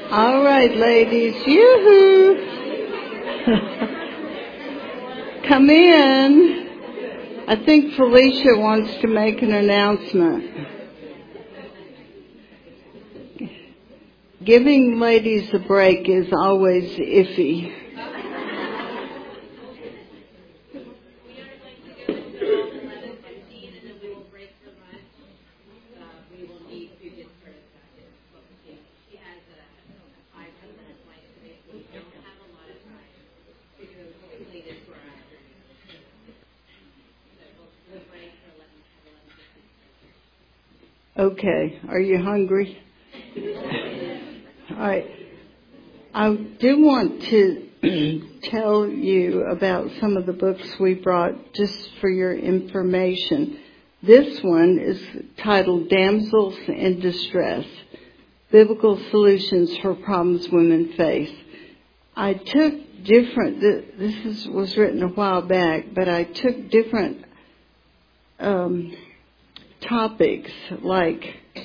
All right, ladies. Yoo-hoo. Come in. I think Felicia wants to make an announcement. Giving ladies a break is always iffy. Okay, are you hungry? All right. I do want to tell you about some of the books we brought just for your information. This one is titled Damsels in Distress, Biblical Solutions for Problems Women Face. I took was written a while back, but I took different topics like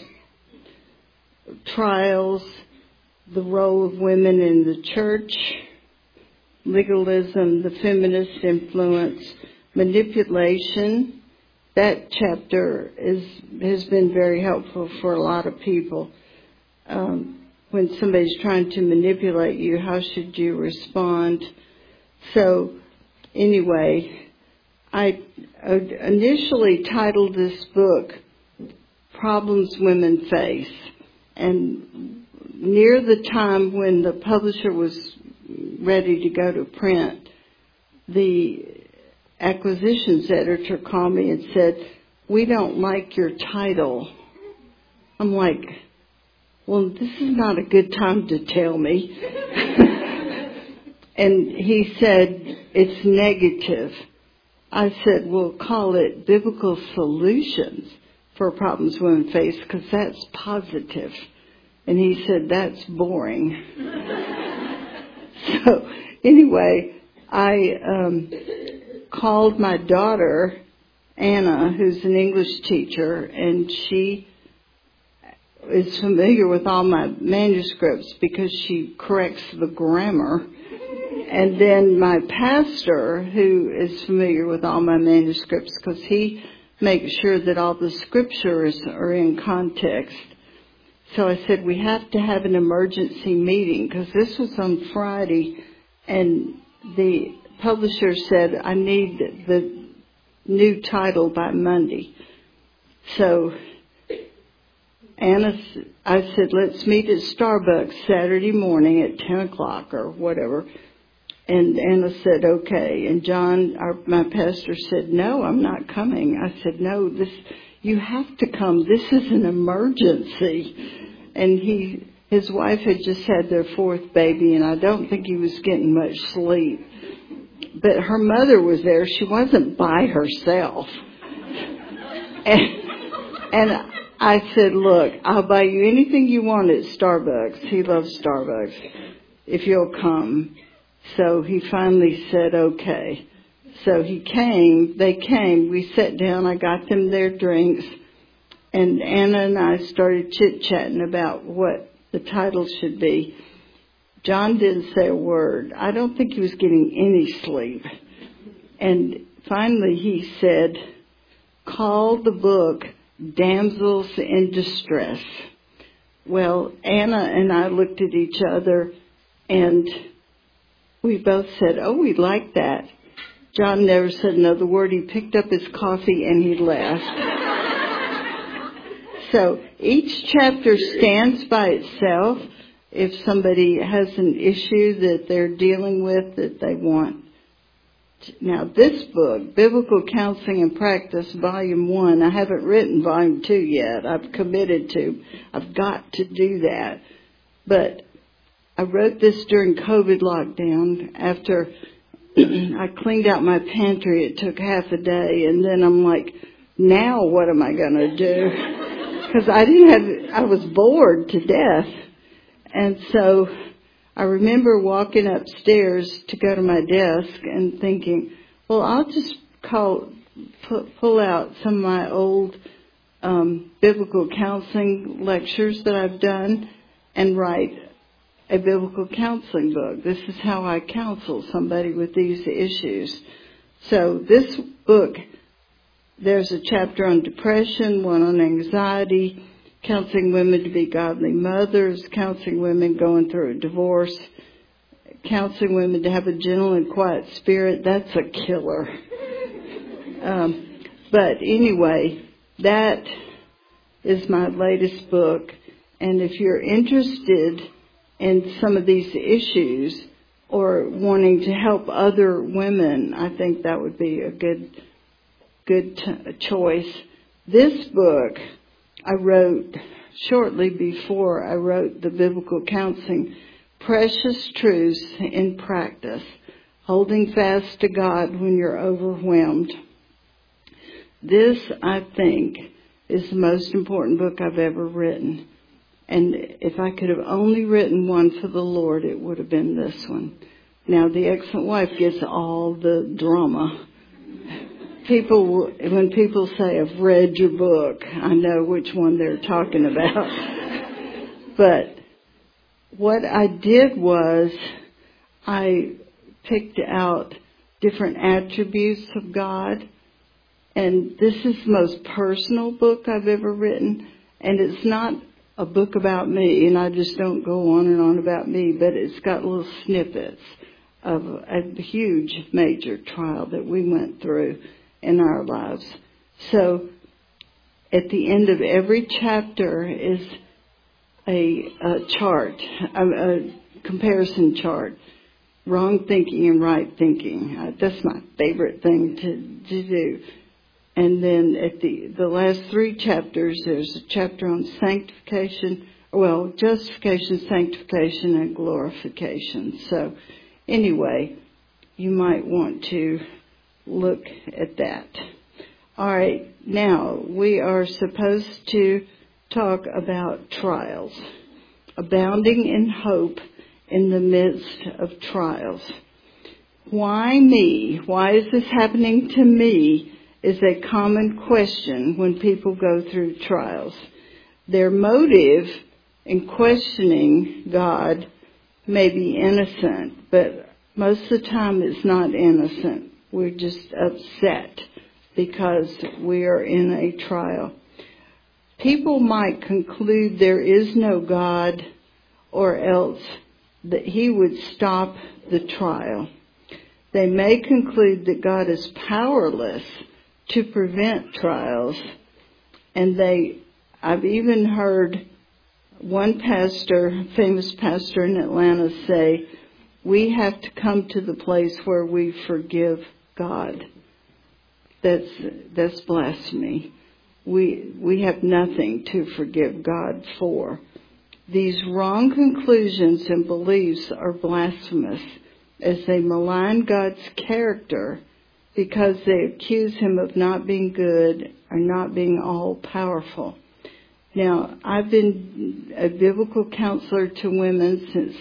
trials, the role of women in the church, legalism, the feminist influence, manipulation. That chapter has been very helpful for a lot of people. When somebody's trying to manipulate you, how should you respond? So anyway, I initially titled this book, Problems Women Face. And near the time when the publisher was ready to go to print, the acquisitions editor called me and said, "We don't like your title." I'm like, well, this is not a good time to tell me. And he said, "It's negative." I said, "We'll call it Biblical Solutions for Problems Women Face, because that's positive." And he said, "That's boring." So anyway, I called my daughter, Anna, who's an English teacher, and she is familiar with all my manuscripts because she corrects the grammar. And then my pastor, who is familiar with all my manuscripts because he makes sure that all the scriptures are in context. So I said, we have to have an emergency meeting because this was on Friday, and the publisher said, I need the new title by Monday. So I said, let's meet at Starbucks Saturday morning at 10 o'clock or whatever. And Anna said, okay. And John, my pastor, said, no, I'm not coming. I said, no, you have to come. This is an emergency. And his wife had just had their fourth baby, and I don't think he was getting much sleep. But her mother was there. She wasn't by herself. And I said, look, I'll buy you anything you want at Starbucks. He loves Starbucks. If you'll come. So he finally said, okay. So they came, we sat down, I got them their drinks, and Anna and I started chit-chatting about what the title should be. John didn't say a word. I don't think he was getting any sleep. And finally he said, call the book Damsels in Distress. Well, Anna and I looked at each other, and we both said, oh, we like that. John never said another word. He picked up his coffee and he left. So each chapter stands by itself. If somebody has an issue that they're dealing with that they want. Now this book, Biblical Counseling and Practice, Volume 1, I haven't written Volume 2 yet. I've committed to. I've got to do that. But I wrote this during COVID lockdown after I cleaned out my pantry. It took half a day, and then I'm like, now what am I going to do? Because I was bored to death. And so I remember walking upstairs to go to my desk and thinking, well, I'll just pull out some of my old biblical counseling lectures that I've done and write a biblical counseling book. This is how I counsel somebody with these issues. So this book, there's a chapter on depression, one on anxiety, counseling women to be godly mothers, counseling women going through a divorce, counseling women to have a gentle and quiet spirit. That's a killer. But anyway, that is my latest book. And if you're interested in some of these issues or wanting to help other women, I think that would be a good choice. This book I wrote shortly before I wrote the Biblical Counseling, Precious Truths in Practice, Holding Fast to God When You're Overwhelmed. This, I think, is the most important book I've ever written. And if I could have only written one for the Lord, it would have been this one. Now, The Excellent Wife gets all the drama. When people say, I've read your book, I know which one they're talking about. But what I did was I picked out different attributes of God. And this is the most personal book I've ever written. And it's not a book about me, and I just don't go on and on about me, but it's got little snippets of a huge major trial that we went through in our lives. So at the end of every chapter is a chart, a comparison chart, wrong thinking and right thinking. That's my favorite thing to do. And then at the last 3 chapters, there's a chapter on sanctification, justification, sanctification, and glorification. So anyway, you might want to look at that. All right, now we are supposed to talk about trials, abounding in hope in the midst of trials. Why me? Why is this happening to me? Is a common question when people go through trials. Their motive in questioning God may be innocent, but most of the time it's not innocent. We're just upset because we are in a trial. People might conclude there is no God, or else that he would stop the trial. They may conclude that God is powerless to prevent trials. And I've even heard one pastor, famous pastor in Atlanta, say, we have to come to the place where we forgive God. That's blasphemy. We have nothing to forgive God for. These wrong conclusions and beliefs are blasphemous as they malign God's character because they accuse him of not being good or not being all-powerful. Now, I've been a biblical counselor to women since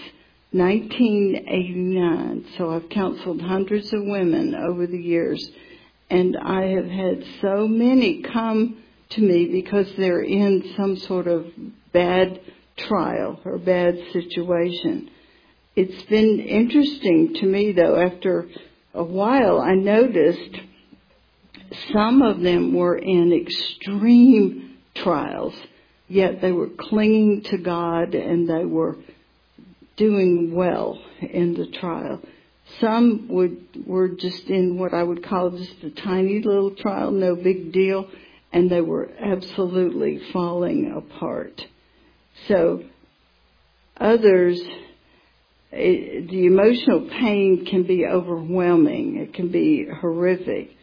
1989, so I've counseled hundreds of women over the years, and I have had so many come to me because they're in some sort of bad trial or bad situation. It's been interesting to me, though, after a while, I noticed some of them were in extreme trials, yet they were clinging to God and they were doing well in the trial. Some were just in what I would call just a tiny little trial, no big deal, and they were absolutely falling apart. So others, the emotional pain can be overwhelming. It can be horrific.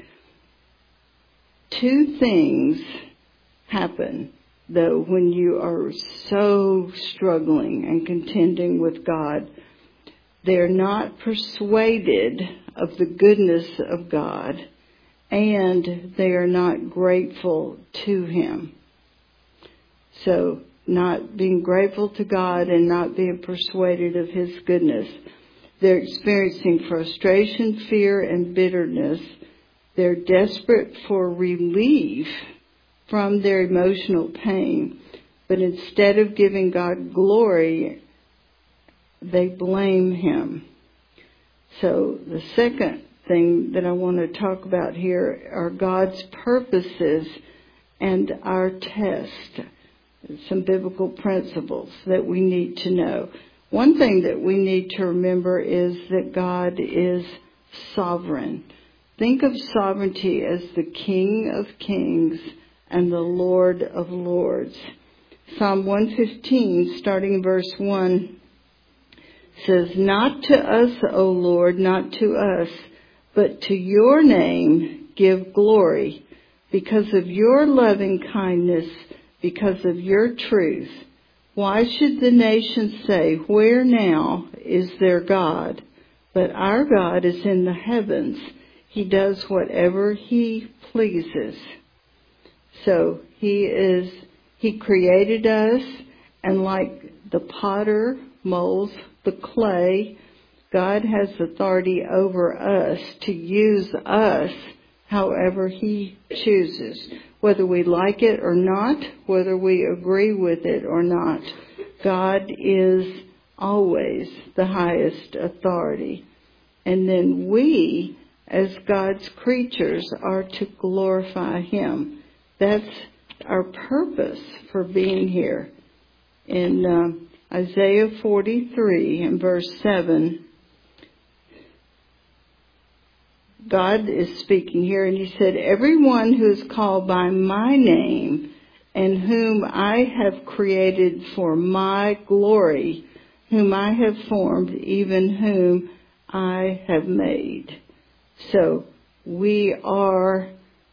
2 things happen, though, when you are so struggling and contending with God. They're not persuaded of the goodness of God, and they are not grateful to him. So, not being grateful to God and not being persuaded of his goodness. They're experiencing frustration, fear, and bitterness. They're desperate for relief from their emotional pain. But instead of giving God glory they blame him. So the second thing that I want to talk about here are God's purposes and our test. Some biblical principles that we need to know. One thing that we need to remember is that God is sovereign. Think of sovereignty as the King of Kings and the Lord of Lords. Psalm 115, starting in verse 1, says, "Not to us, O Lord, not to us, but to your name give glory, because of your loving kindness, because of your truth. Why should the nations say, where now is their God? But our God is in the heavens. He does whatever he pleases." So he created us, and like the potter molds the clay, God has authority over us to use us however he chooses. Whether we like it or not, whether we agree with it or not, God is always the highest authority. And then we, as God's creatures, are to glorify him. That's our purpose for being here. In Isaiah 43 and verse 7, God is speaking here, and he said, "Everyone who is called by my name and whom I have created for my glory, whom I have formed, even whom I have made." So we are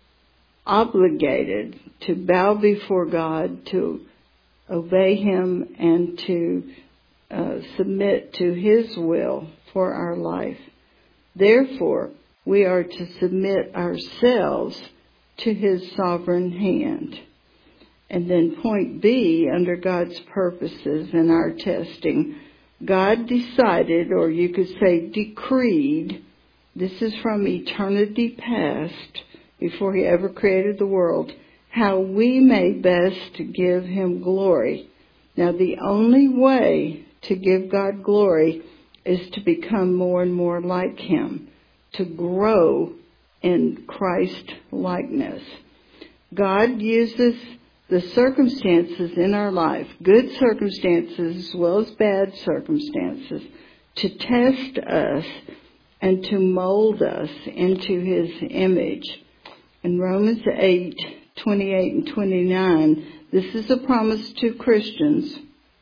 obligated to bow before God, to obey him, and to submit to his will for our life. Therefore, we are to submit ourselves to his sovereign hand. And then point B, under God's purposes and our testing, God decided, or you could say decreed, this is from eternity past, before he ever created the world, how we may best give him glory. Now, the only way to give God glory is to become more and more like him, to grow in Christ likeness. God uses the circumstances in our life, good circumstances as well as bad circumstances, to test us and to mold us into his image. In Romans 8:28 and 29, this is a promise to Christians.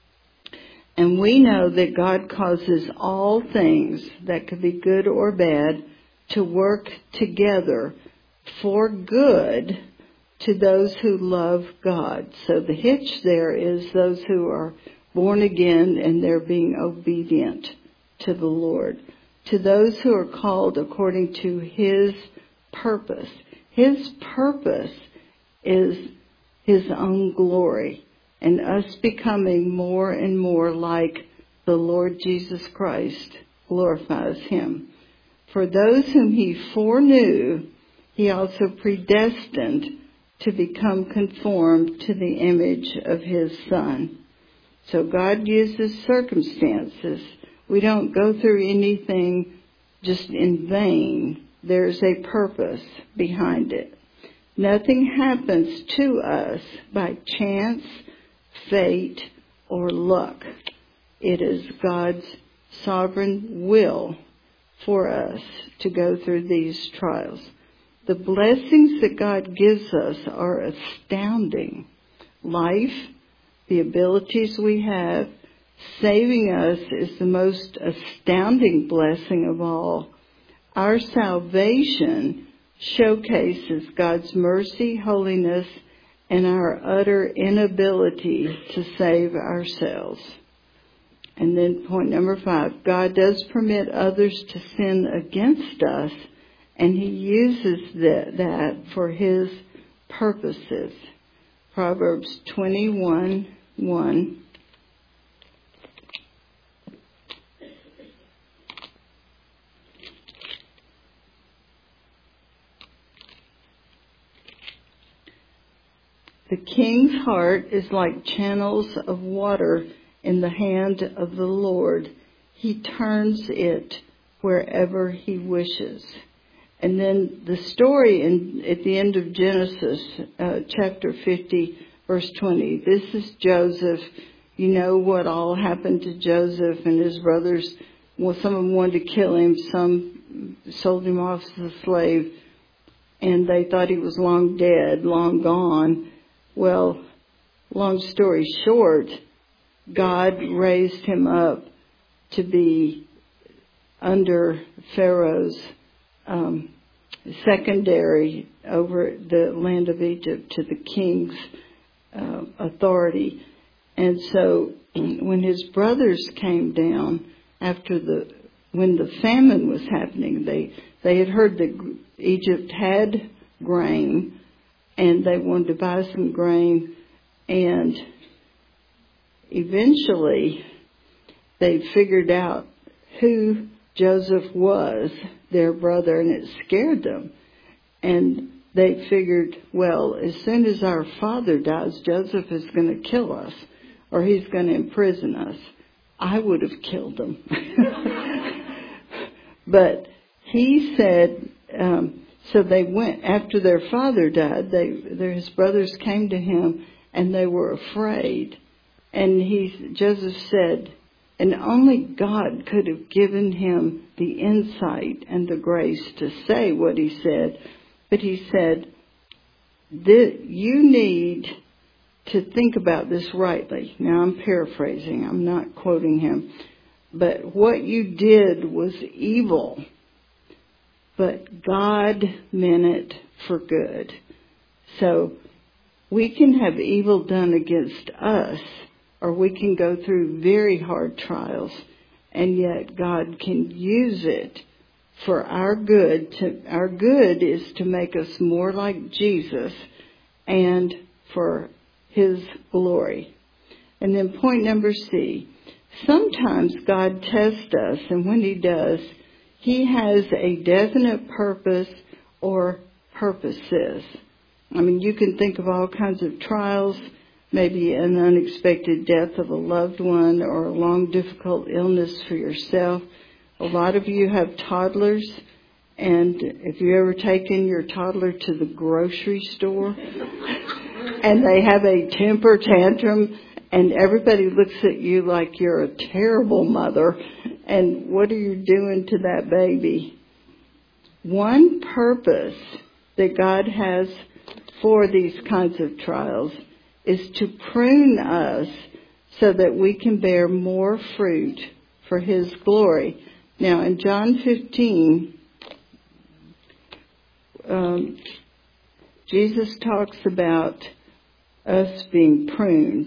And we know that God causes all things, that could be good or bad, to work together for good to those who love God. So the hitch there is those who are born again and they're being obedient to the Lord. To those who are called according to his purpose. His purpose is his own glory, and us becoming more and more like the Lord Jesus Christ glorifies him. For those whom he foreknew, he also predestined to become conformed to the image of his Son. So God uses circumstances. We don't go through anything just in vain. There's a purpose behind it. Nothing happens to us by chance, fate, or luck. It is God's sovereign will for us to go through these trials. The blessings that God gives us are astounding. Life, the abilities we have, saving us is the most astounding blessing of all. Our salvation showcases God's mercy, holiness, and our utter inability to save ourselves. And then point number 5, God does permit others to sin against us, and he uses that for his purposes. Proverbs 21:1. The king's heart is like channels of water in the hand of the Lord. He turns it wherever he wishes. And then the story at the end of Genesis, chapter 50, verse 20. This is Joseph. You know what all happened to Joseph and his brothers. Well, some of them wanted to kill him. Some sold him off as a slave. And they thought he was long dead, long gone. Well, long story short, God raised him up to be under Pharaoh's secondary over the land of Egypt to the king's authority. And so when his brothers came down when the famine was happening, they had heard that Egypt had grain and they wanted to buy some grain, and eventually they figured out who Joseph was, their brother, and it scared them. And they figured, well, as soon as our father dies, Joseph is going to kill us, or he's going to imprison us. I would have killed them. But he said, so they went, after their father died, his brothers came to him, and they were afraid. And Joseph said, and only God could have given him the insight and the grace to say what he said. But he said, you need to think about this rightly. Now I'm paraphrasing. I'm not quoting him. But what you did was evil. But God meant it for good. So we can have evil done against us, or we can go through very hard trials, and yet God can use it for our good. Our good is to make us more like Jesus and for his glory. And then point number C. Sometimes God tests us, and when he does, he has a definite purpose or purposes. I mean, you can think of all kinds of trials, maybe an unexpected death of a loved one or a long, difficult illness for yourself. A lot of you have toddlers, and if you've ever taken your toddler to the grocery store and they have a temper tantrum and everybody looks at you like you're a terrible mother, and what are you doing to that baby? One purpose that God has for these kinds of trials is to prune us so that we can bear more fruit for his glory. Now, in John 15, Jesus talks about us being pruned.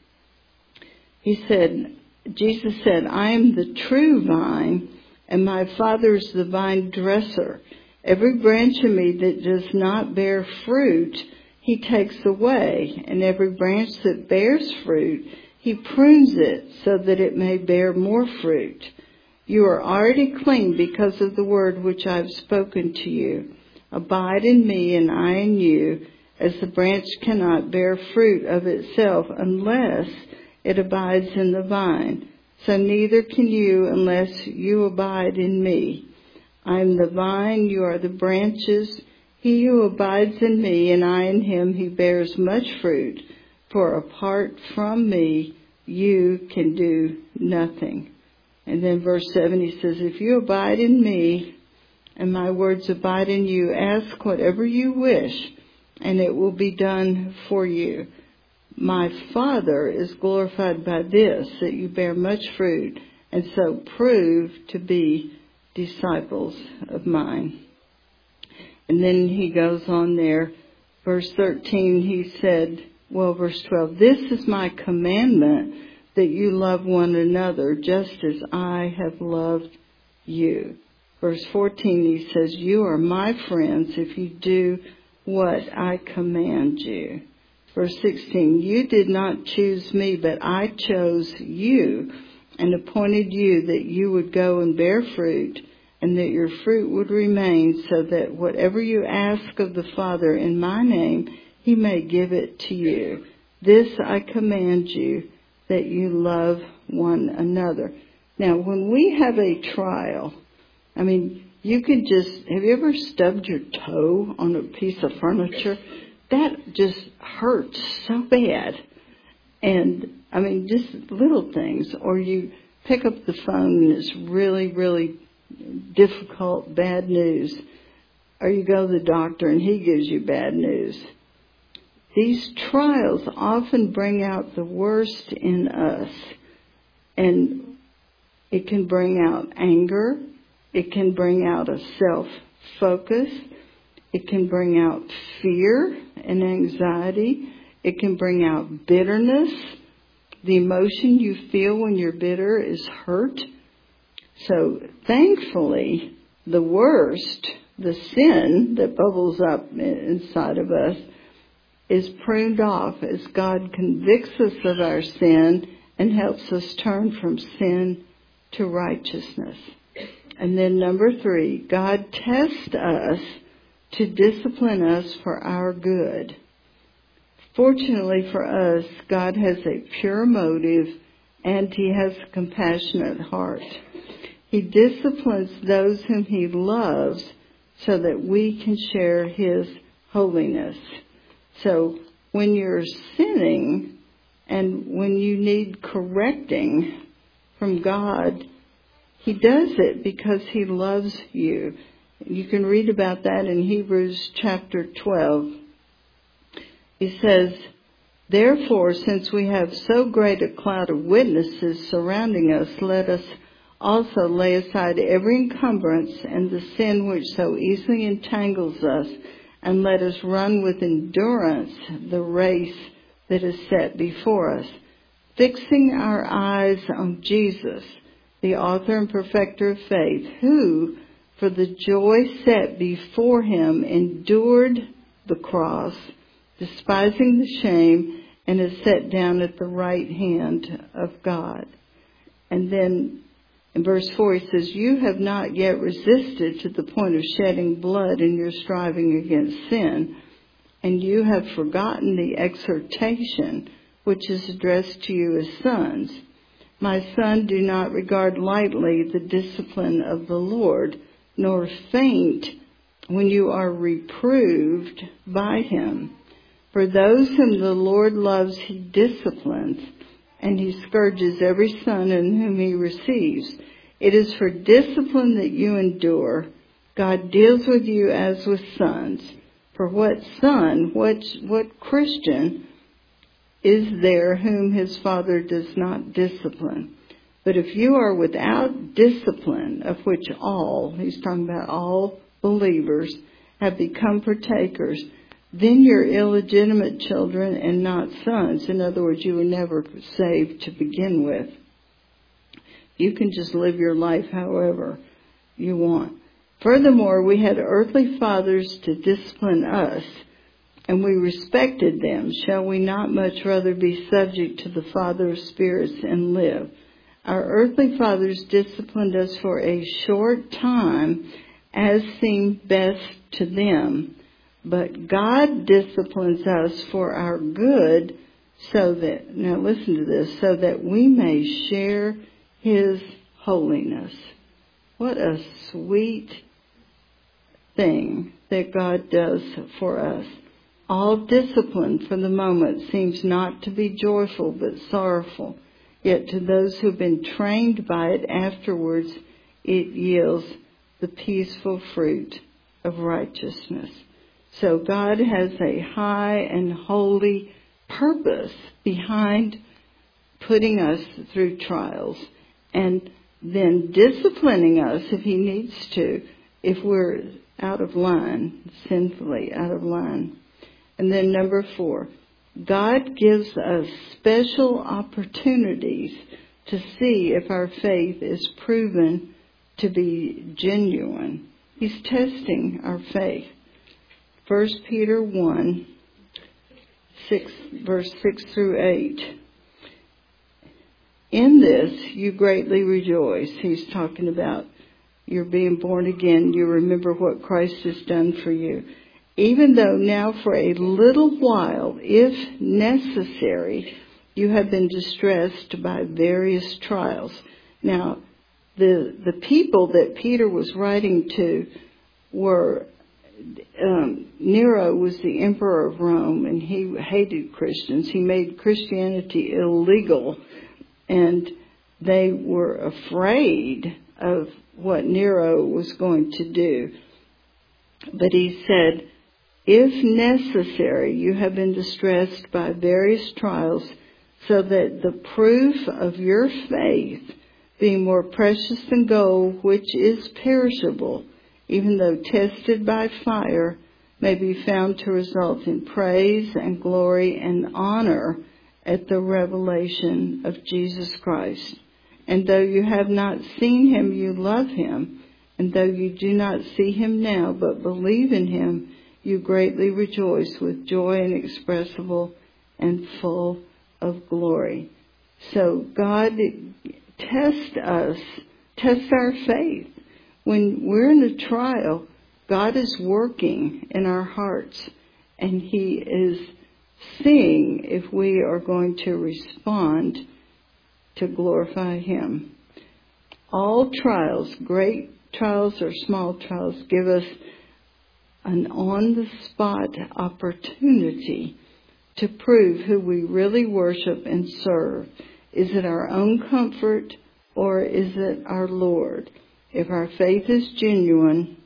Jesus said, I am the true vine, and my Father is the vine dresser. Every branch in me that does not bear fruit, he takes away, and every branch that bears fruit, he prunes it so that it may bear more fruit. You are already clean because of the word which I have spoken to you. Abide in me and I in you, as the branch cannot bear fruit of itself unless it abides in the vine. So neither can you unless you abide in me. I am the vine, you are the branches. He who abides in me and I in him, he bears much fruit. For apart from me, you can do nothing. And then verse 7, he says, if you abide in me and my words abide in you, ask whatever you wish, and it will be done for you. My Father is glorified by this, that you bear much fruit, and so prove to be disciples of mine. And then he goes on there, verse 13, he said, verse 12, this is my commandment, that you love one another just as I have loved you. Verse 14, he says, you are my friends if you do what I command you. Verse 16, you did not choose me, but I chose you and appointed you that you would go and bear fruit, and that your fruit would remain, so that whatever you ask of the Father in my name, he may give it to you. This I command you, that you love one another. Now, when we have a trial, I mean, you can just, have you ever stubbed your toe on a piece of furniture? That just hurts so bad. And, I mean, just little things. Or you pick up the phone and it's really, really difficult, bad news. Or you go to the doctor and he gives you bad news. These trials often bring out the worst in us. And it can bring out anger. It can bring out a self-focus. It can bring out fear and anxiety. It can bring out bitterness. The emotion you feel when you're bitter is hurt. So thankfully, the worst, the sin that bubbles up inside of us, is pruned off as God convicts us of our sin and helps us turn from sin to righteousness. And then number 3, God tests us to discipline us for our good. Fortunately for us, God has a pure motive and He has a compassionate heart. He disciplines those whom He loves so that we can share His holiness. So when you're sinning and when you need correcting from God, He does it because He loves you. You can read about that in Hebrews chapter 12. He says, "Therefore, since we have so great a cloud of witnesses surrounding us, let us also lay aside every encumbrance and the sin which so easily entangles us, and let us run with endurance the race that is set before us, fixing our eyes on Jesus, the author and perfecter of faith, who, for the joy set before Him, endured the cross, despising the shame, and is set down at the right hand of God." And then in verse 4 he says, "You have not yet resisted to the point of shedding blood in your striving against sin, and you have forgotten the exhortation which is addressed to you as sons. My son, do not regard lightly the discipline of the Lord, nor faint when you are reproved by Him. For those whom the Lord loves, He disciplines, and He scourges every son in whom He receives. It is for discipline that you endure. God deals with you as with sons. For what son, what Christian is there whom his father does not discipline? But if you are without discipline, of which all," he's talking about all believers, "have become partakers, then you're illegitimate children and not sons." In other words, you were never saved to begin with. You can just live your life however you want. "Furthermore, we had earthly fathers to discipline us, and we respected them. Shall we not much rather be subject to the Father of spirits and live? Our earthly fathers disciplined us for a short time, as seemed best to them. But God disciplines us for our good, so that," now listen to this, "so that we may share His holiness." What a sweet thing that God does for us. All discipline for the moment seems not to be joyful but sorrowful. Yet to those who've been trained by it afterwards, it yields the peaceful fruit of righteousness. So God has a high and holy purpose behind putting us through trials and then disciplining us if He needs to, if we're out of line, sinfully out of line. And then number 4, God gives us special opportunities to see if our faith is proven to be genuine. He's testing our faith. 1 Peter 1, verse 6 through 8. "In this you greatly rejoice." He's talking about you're being born again. You remember what Christ has done for you. "Even though now for a little while, if necessary, you have been distressed by various trials." Now, the people that Peter was writing to were, Nero was the emperor of Rome, and he hated Christians. He made Christianity illegal, and they were afraid of what Nero was going to do. But he said, if necessary, you have been distressed by various trials, so that the proof of your faith, being more precious than gold, which is perishable, even though tested by fire, may be found to result in praise and glory and honor at the revelation of Jesus Christ. And though you have not seen him, you love him. And though you do not see him now, but believe in him, you greatly rejoice with joy inexpressible and full of glory. So God tests us, tests our faith. When we're in a trial, God is working in our hearts, and he is seeing if we are going to respond to glorify him. All trials, great trials or small trials, give us an on-the-spot opportunity to prove who we really worship and serve. Is it our own comfort, or is it our Lord? If our faith is genuine,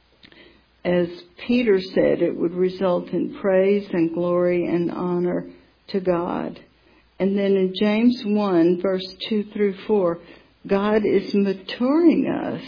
as Peter said, it would result in praise and glory and honor to God. And then in James 1, verse 2 through 4, God is maturing us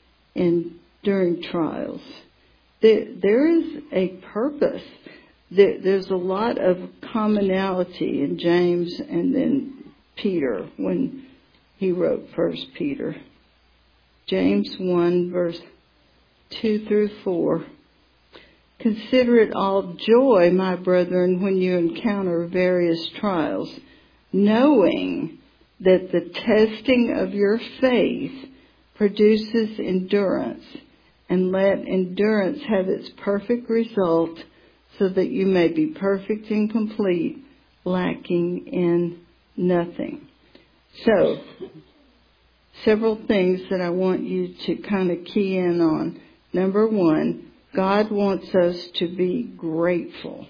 during trials. There is a purpose. There's a lot of commonality in James and then Peter when he wrote 1 Peter. James 1, verse 2 through 4. Consider it all joy, my brethren, when you encounter various trials, knowing that the testing of your faith produces endurance, and let endurance have its perfect result, so that you may be perfect and complete, lacking in nothing. So, several things that I want you to kind of key in on. Number one, God wants us to be grateful.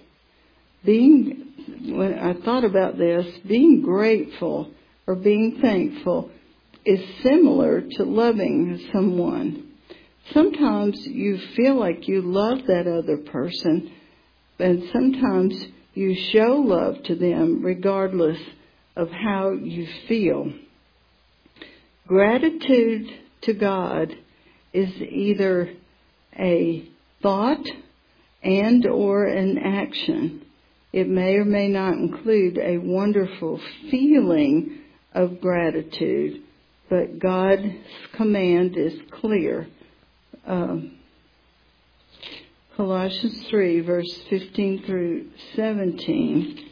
When I thought about this, being grateful or being thankful is similar to loving someone. Sometimes you feel like you love that other person, and sometimes you show love to them regardless of how you feel. Gratitude to God is either a thought and or an action. It may or may not include a wonderful feeling of gratitude, but God's command is clear. Colossians 3, verse 15 through 17.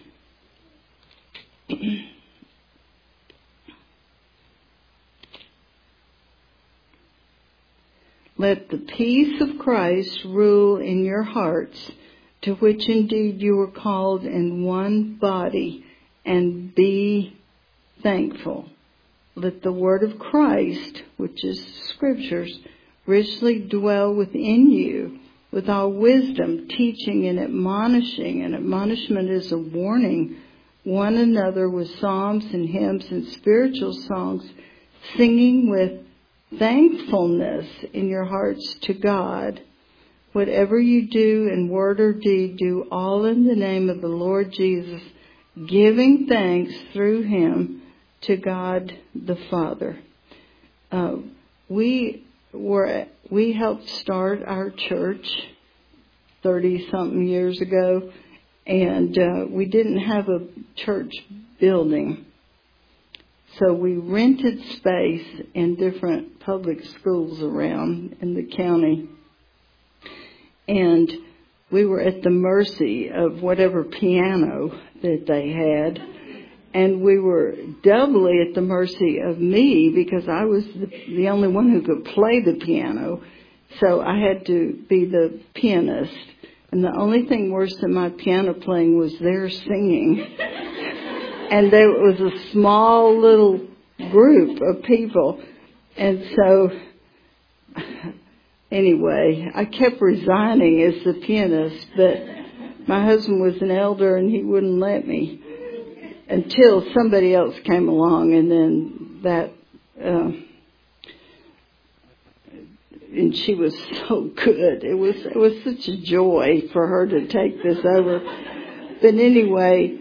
Let the peace of Christ rule in your hearts, to which indeed you were called in one body, and be thankful. Let the word of Christ, which is Scriptures, richly dwell within you, with all wisdom, teaching and admonishing. And admonishment is a warning one another with psalms and hymns and spiritual songs, singing with thankfulness in your hearts to God. Whatever you do in word or deed, do all in the name of the Lord Jesus, giving thanks through him to God the Father. We helped start our church 30-something years ago, and we didn't have a church building. So we rented space in different public schools around in the county. And we were at the mercy of whatever piano that they had. And we were doubly at the mercy of me because I was the only one who could play the piano. So I had to be the pianist. And the only thing worse than my piano playing was their singing. And there was a small little group of people. And so, anyway, I kept resigning as the pianist, but my husband was an elder and he wouldn't let me until somebody else came along, and then that, and she was so good. It was such a joy for her to take this over. But anyway,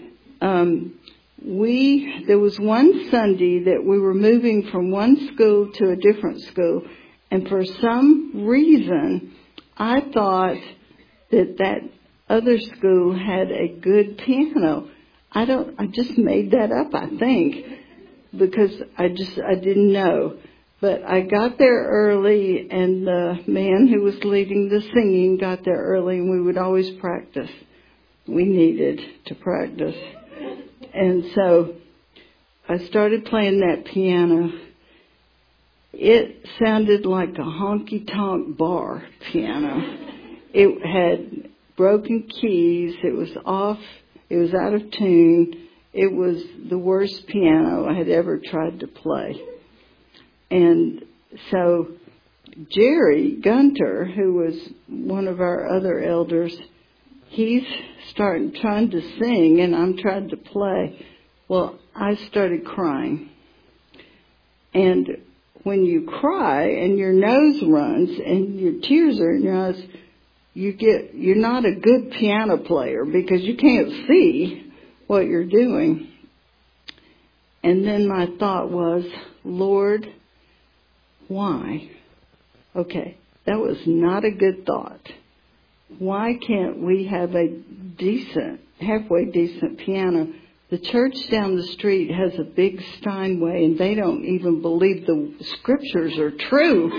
there was one Sunday that we were moving from one school to a different school, and for some reason, I thought that other school had a good piano. I just made that up, I think, because I didn't know. But I got there early, and the man who was leading the singing got there early, and we would always practice. We needed to practice. And so I started playing that piano. It sounded like a honky-tonk bar piano. It had broken keys. It was off. It was out of tune. It was the worst piano I had ever tried to play. And so Jerry Gunter, who was one of our other elders, he's trying to sing, and I'm trying to play. Well, I started crying. And when you cry and your nose runs and your tears are in your eyes, you're not a good piano player because you can't see what you're doing. And then my thought was, Lord, why? Okay, that was not a good thought. Why can't we have a halfway decent piano? The church down the street has a big Steinway, and they don't even believe the scriptures are true.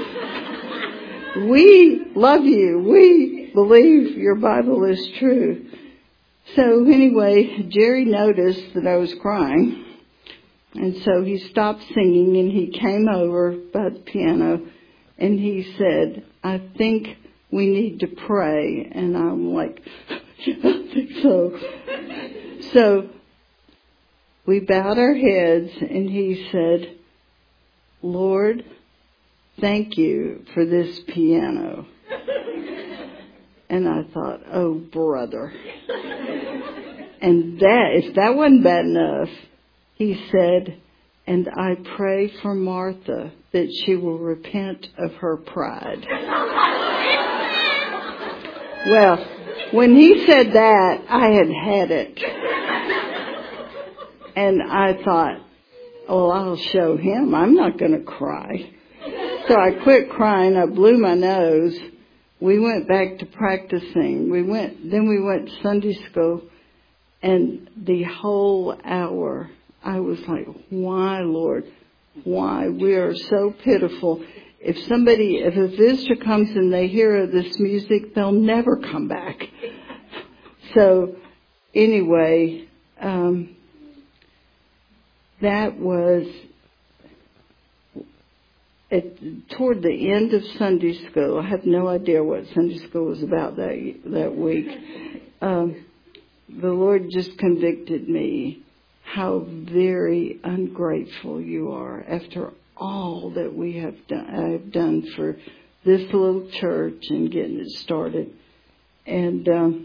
We love you. We believe your Bible is true. So anyway, Jerry noticed that I was crying, and so he stopped singing, and he came over by the piano, and he said, I think we need to pray. And I'm like, I think so. So we bowed our heads, and he said, Lord, thank you for this piano. And I thought, oh, brother. And if that wasn't bad enough, he said, and I pray for Martha that she will repent of her pride. Well, when he said that, I had it. And I thought, oh, I'll show him. I'm not going to cry. So I quit crying. I blew my nose. We went back to practicing. Then we went to Sunday school. And the whole hour, I was like, why, Lord? Why? We are so pitiful. If a visitor comes and they hear this music, they'll never come back. So anyway, that was toward the end of Sunday school. I have no idea what Sunday school was about that week. The Lord just convicted me how very ungrateful you are after all that I've done for this little church and getting it started. And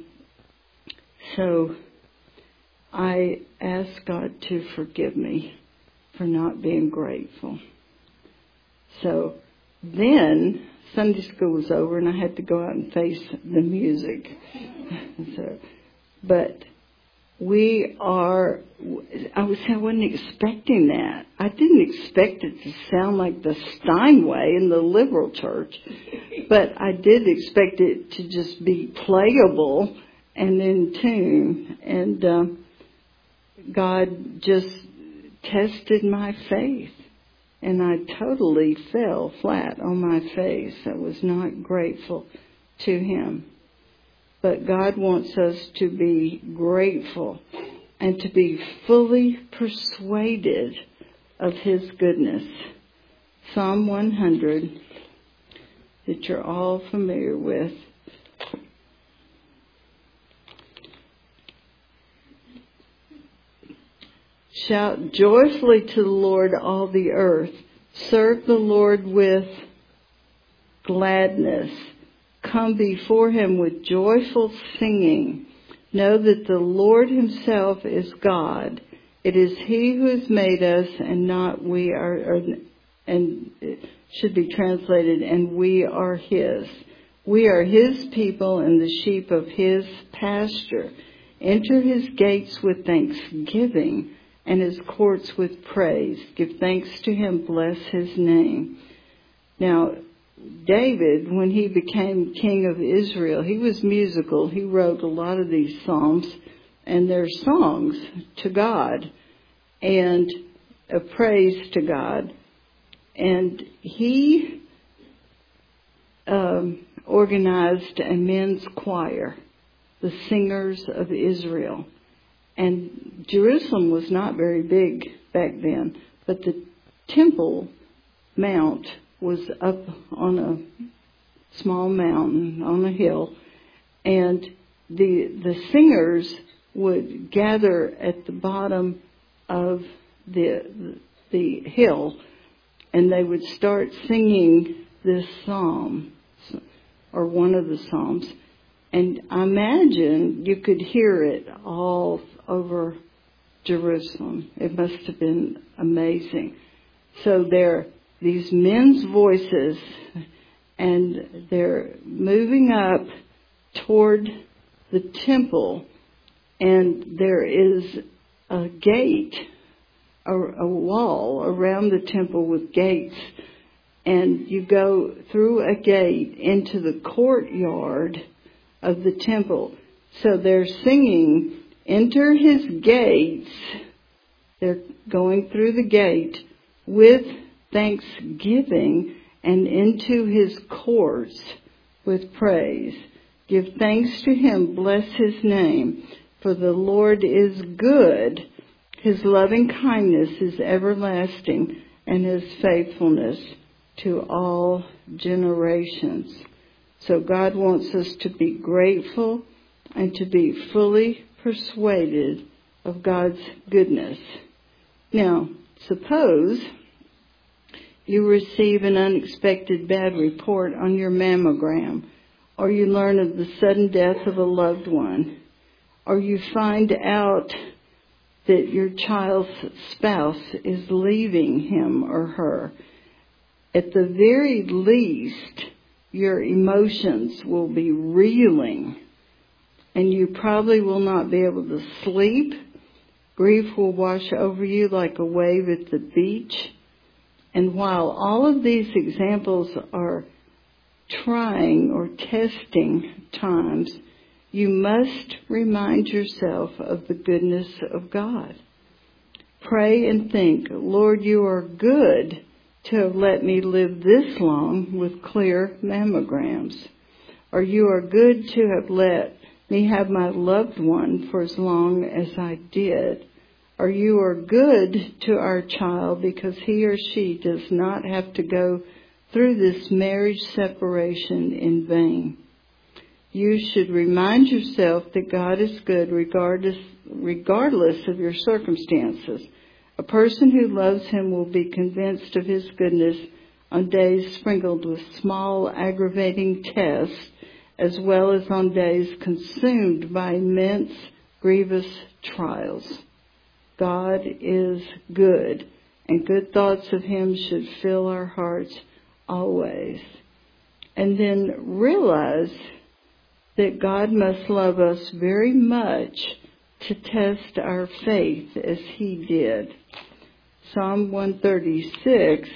so I asked God to forgive me for not being grateful. So then Sunday school was over, and I had to go out and face the music. But I wasn't expecting that. I didn't expect it to sound like the Steinway in the liberal church, but I did expect it to just be playable and in tune. And God just tested my faith, and I totally fell flat on my face. I was not grateful to Him. But God wants us to be grateful and to be fully persuaded of His goodness. Psalm 100, that you're all familiar with. Shout joyfully to the Lord, all the earth. Serve the Lord with gladness. Come before him with joyful singing. Know that the Lord himself is God. It is he who has made us and not we are, and it should be translated, and we are his. We are his people and the sheep of his pasture. Enter his gates with thanksgiving and his courts with praise. Give thanks to him, bless his name. Now, David, when he became king of Israel, he was musical. He wrote a lot of these psalms, and they're songs to God and a praise to God. And he organized a men's choir, the Singers of Israel. And Jerusalem was not very big back then, but the Temple Mount was up on a small mountain, on a hill, and the singers would gather at the bottom of the hill, and they would start singing this psalm, or one of the psalms. And I imagine you could hear it all over Jerusalem. It must have been amazing. So they're these men's voices, and they're moving up toward the temple, and there is a gate, a wall around the temple with gates, and you go through a gate into the courtyard of the temple. So they're singing, enter his gates. They're going through the gate with thanksgiving and into his courts with praise. Give thanks to him, bless his name, for the Lord is good. His loving kindness is everlasting, and his faithfulness to all generations. So God wants us to be grateful and to be fully persuaded of God's goodness. Now, suppose you receive an unexpected bad report on your mammogram, or you learn of the sudden death of a loved one, or you find out that your child's spouse is leaving him or her. At the very least, your emotions will be reeling, and you probably will not be able to sleep. Grief will wash over you like a wave at the beach. And while all of these examples are trying or testing times, you must remind yourself of the goodness of God. Pray and think, Lord, you are good to have let me live this long with clear mammograms. Or you are good to have let me have my loved one for as long as I did. Or you are good to our child because he or she does not have to go through this marriage separation in vain. You should remind yourself that God is good regardless of your circumstances. A person who loves him will be convinced of his goodness on days sprinkled with small aggravating tests, as well as on days consumed by immense grievous trials. God is good, and good thoughts of him should fill our hearts always. And then realize that God must love us very much to test our faith as he did. Psalm 136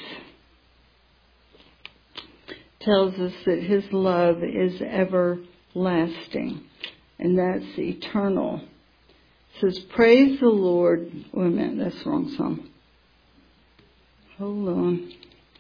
tells us that his love is everlasting, and that's eternal. It says, praise the Lord. Wait a minute, that's the wrong psalm. Hold on.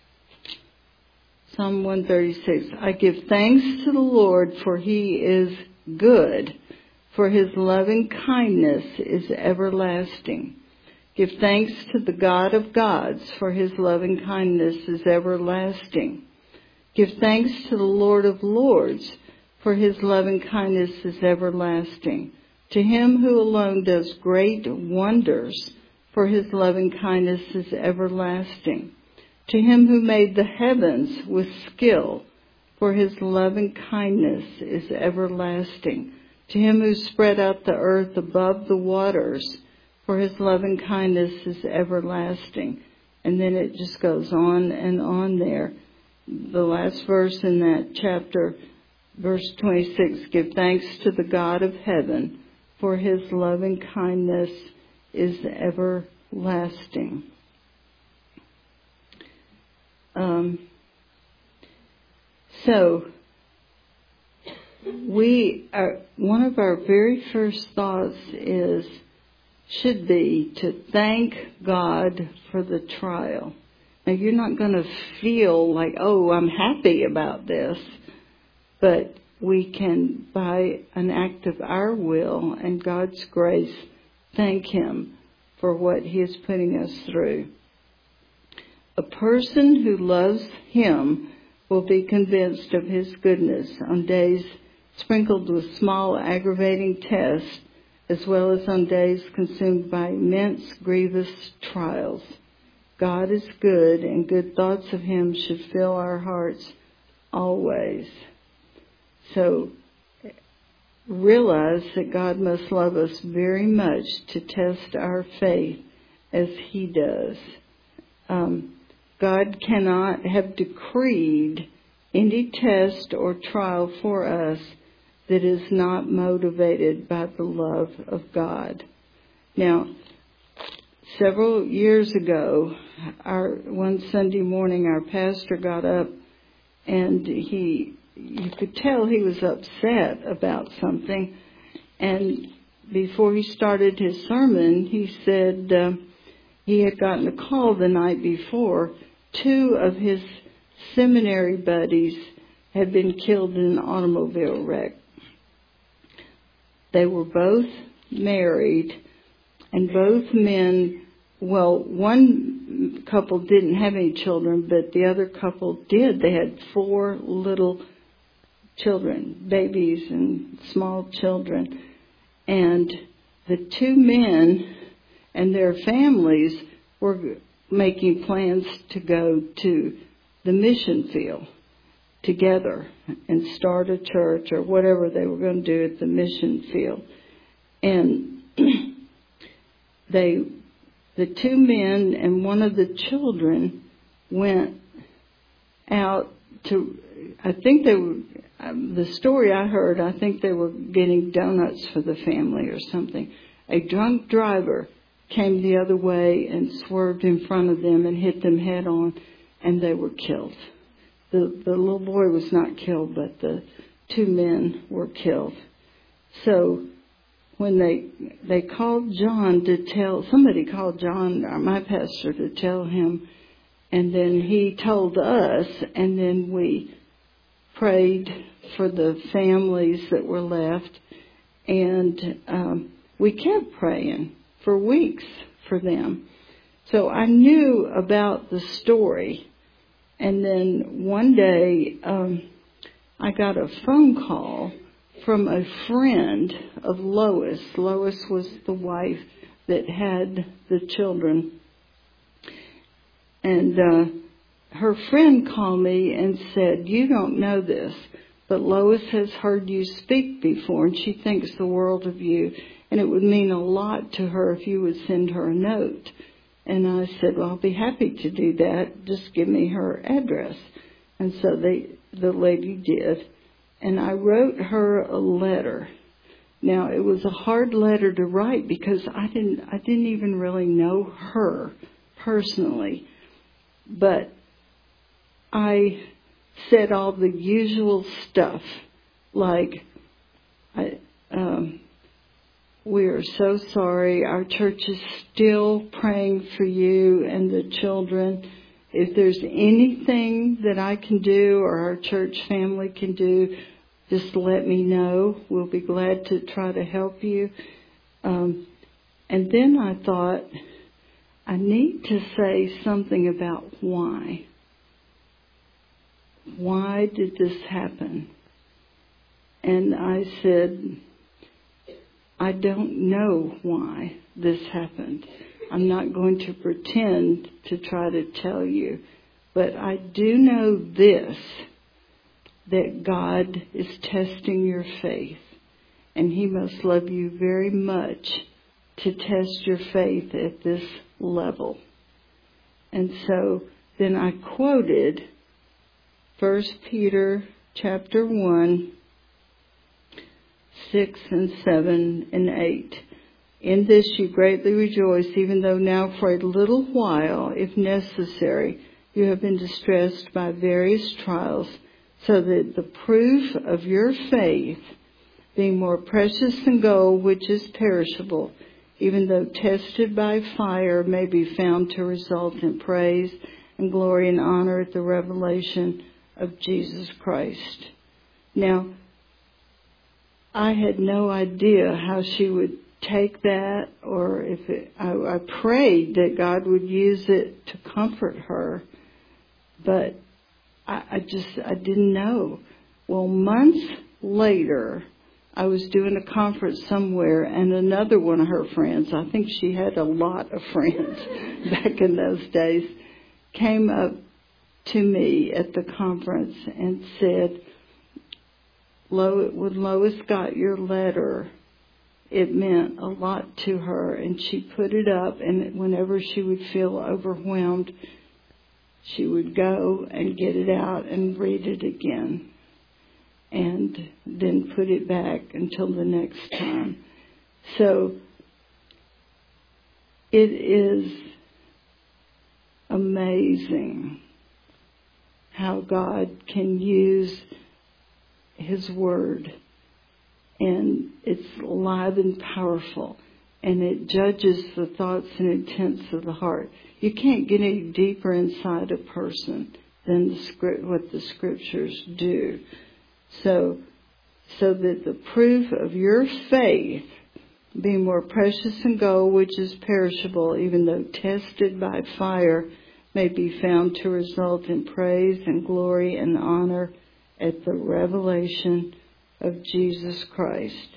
Psalm 136. I give thanks to the Lord, for he is good, for his loving kindness is everlasting. Give thanks to the God of gods, for his loving kindness is everlasting. Give thanks to the Lord of lords, for his loving kindness is everlasting. To him who alone does great wonders, for his loving kindness is everlasting. To him who made the heavens with skill, for his loving kindness is everlasting. To him who spread out the earth above the waters, for his loving kindness is everlasting. And then it just goes on and on there. The last verse in that chapter, verse 26, give thanks to the God of heaven, for his loving kindness is everlasting. So, one of our very first thoughts should be to thank God for the trial. Now, you're not going to feel like, oh, I'm happy about this, but we can, by an act of our will and God's grace, thank him for what he is putting us through. A person who loves him will be convinced of his goodness on days sprinkled with small aggravating tests, as well as on days consumed by immense grievous trials. God is good, and good thoughts of him should fill our hearts always. So realize that God must love us very much to test our faith as he does. God cannot have decreed any test or trial for us that is not motivated by the love of God. Now, several years ago, one Sunday morning, our pastor got up and you could tell he was upset about something. And before he started his sermon, he said he had gotten a call the night before. 2 of his seminary buddies had been killed in an automobile wreck. They were both married, and both men, well, one couple didn't have any children, but the other couple did. They had 4 little children, babies and small children. And the 2 men and their families were making plans to go to the mission field together and start a church or whatever they were going to do at the mission field. And the 2 men and one of the children went out to, I think they were, the story I heard, I think they were getting donuts for the family or something. A drunk driver came the other way and swerved in front of them and hit them head on, and they were killed. The little boy was not killed, but the 2 men were killed. So when they called John somebody called John, my pastor, to tell him, and then he told us, and then we prayed for the families that were left, and we kept praying for weeks for them. So I knew about the story. And then one day, I got a phone call from a friend of Lois. Lois was the wife that had the children. And her friend called me and said, you don't know this, but Lois has heard you speak before, and she thinks the world of you, and it would mean a lot to her if you would send her a note. And I said, well, I'll be happy to do that. Just give me her address. And so the lady did. And I wrote her a letter. Now, it was a hard letter to write because I didn't even really know her personally. But I said all the usual stuff, like, we are so sorry. Our church is still praying for you and the children. If there's anything that I can do or our church family can do, just let me know. We'll be glad to try to help you. And then I thought, I need to say something about why. Why did this happen? And I said, I don't know why this happened. I'm not going to pretend to try to tell you. But I do know this, that God is testing your faith. And He must love you very much to test your faith at this level. And so then I quoted 1 Peter chapter 1, 6 and 7 and 8. In this you greatly rejoice, even though now for a little while, if necessary, you have been distressed by various trials, so that the proof of your faith, being more precious than gold, which is perishable, even though tested by fire, may be found to result in praise and glory and honor at the revelation of Jesus Christ. Now, I had no idea how she would take that, or I prayed that God would use it to comfort her, but I didn't know. Well, months later, I was doing a conference somewhere, and another one of her friends, I think she had a lot of friends back in those days, came up to me at the conference and said, when Lois got your letter, it meant a lot to her, and she put it up, and whenever she would feel overwhelmed, she would go and get it out and read it again, and then put it back until the next time. So it is amazing how God can use His Word, and it's alive and powerful, and it judges the thoughts and intents of the heart. You can't get any deeper inside a person than what the Scriptures do. So that the proof of your faith, being more precious than gold, which is perishable, even though tested by fire, may be found to result in praise and glory and honor at the revelation of Jesus Christ.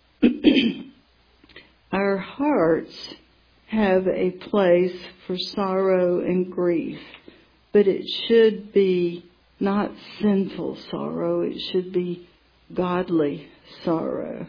Our hearts have a place for sorrow and grief, but it should be not sinful sorrow. It should be godly sorrow.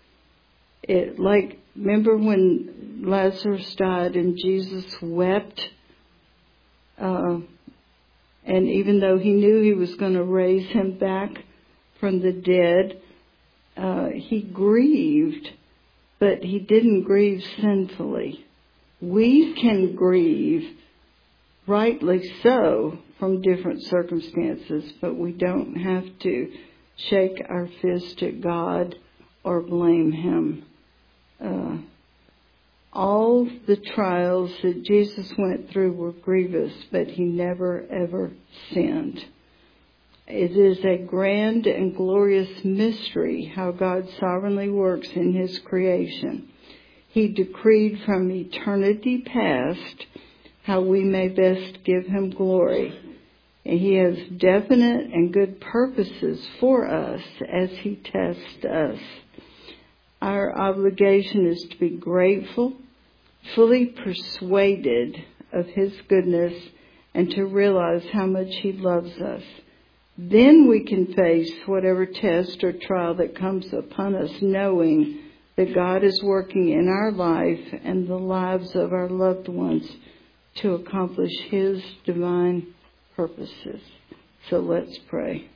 Remember when Lazarus died and Jesus wept? And even though he knew he was going to raise him back from the dead, he grieved, but he didn't grieve sinfully. We can grieve, rightly so, from different circumstances, but we don't have to shake our fist at God or blame Him. All the trials that Jesus went through were grievous, but He never, ever sinned. It is a grand and glorious mystery how God sovereignly works in His creation. He decreed from eternity past how we may best give Him glory. And He has definite and good purposes for us as He tests us. Our obligation is to be grateful, fully persuaded of His goodness, and to realize how much He loves us. Then we can face whatever test or trial that comes upon us, knowing that God is working in our life and the lives of our loved ones to accomplish His divine purposes. So let's pray.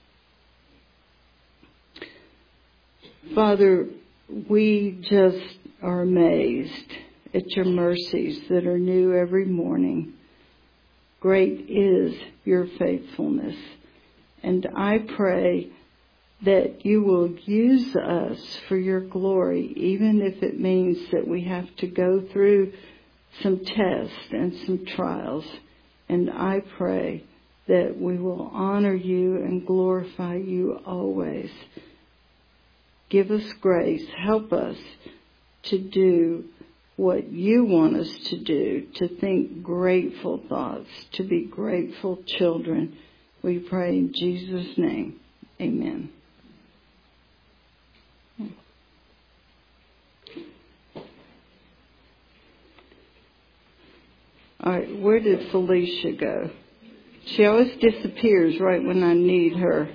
Father, we just are amazed at your mercies that are new every morning. Great is your faithfulness. And I pray that you will use us for your glory, even if it means that we have to go through some tests and some trials. And I pray that we will honor you and glorify you always. Give us grace. Help us to do what you want us to do, to think grateful thoughts, to be grateful children. We pray in Jesus' name. Amen. All right, where did Felicia go? She always disappears right when I need her.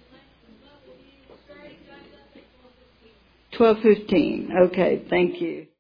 12:15. Okay, thank you.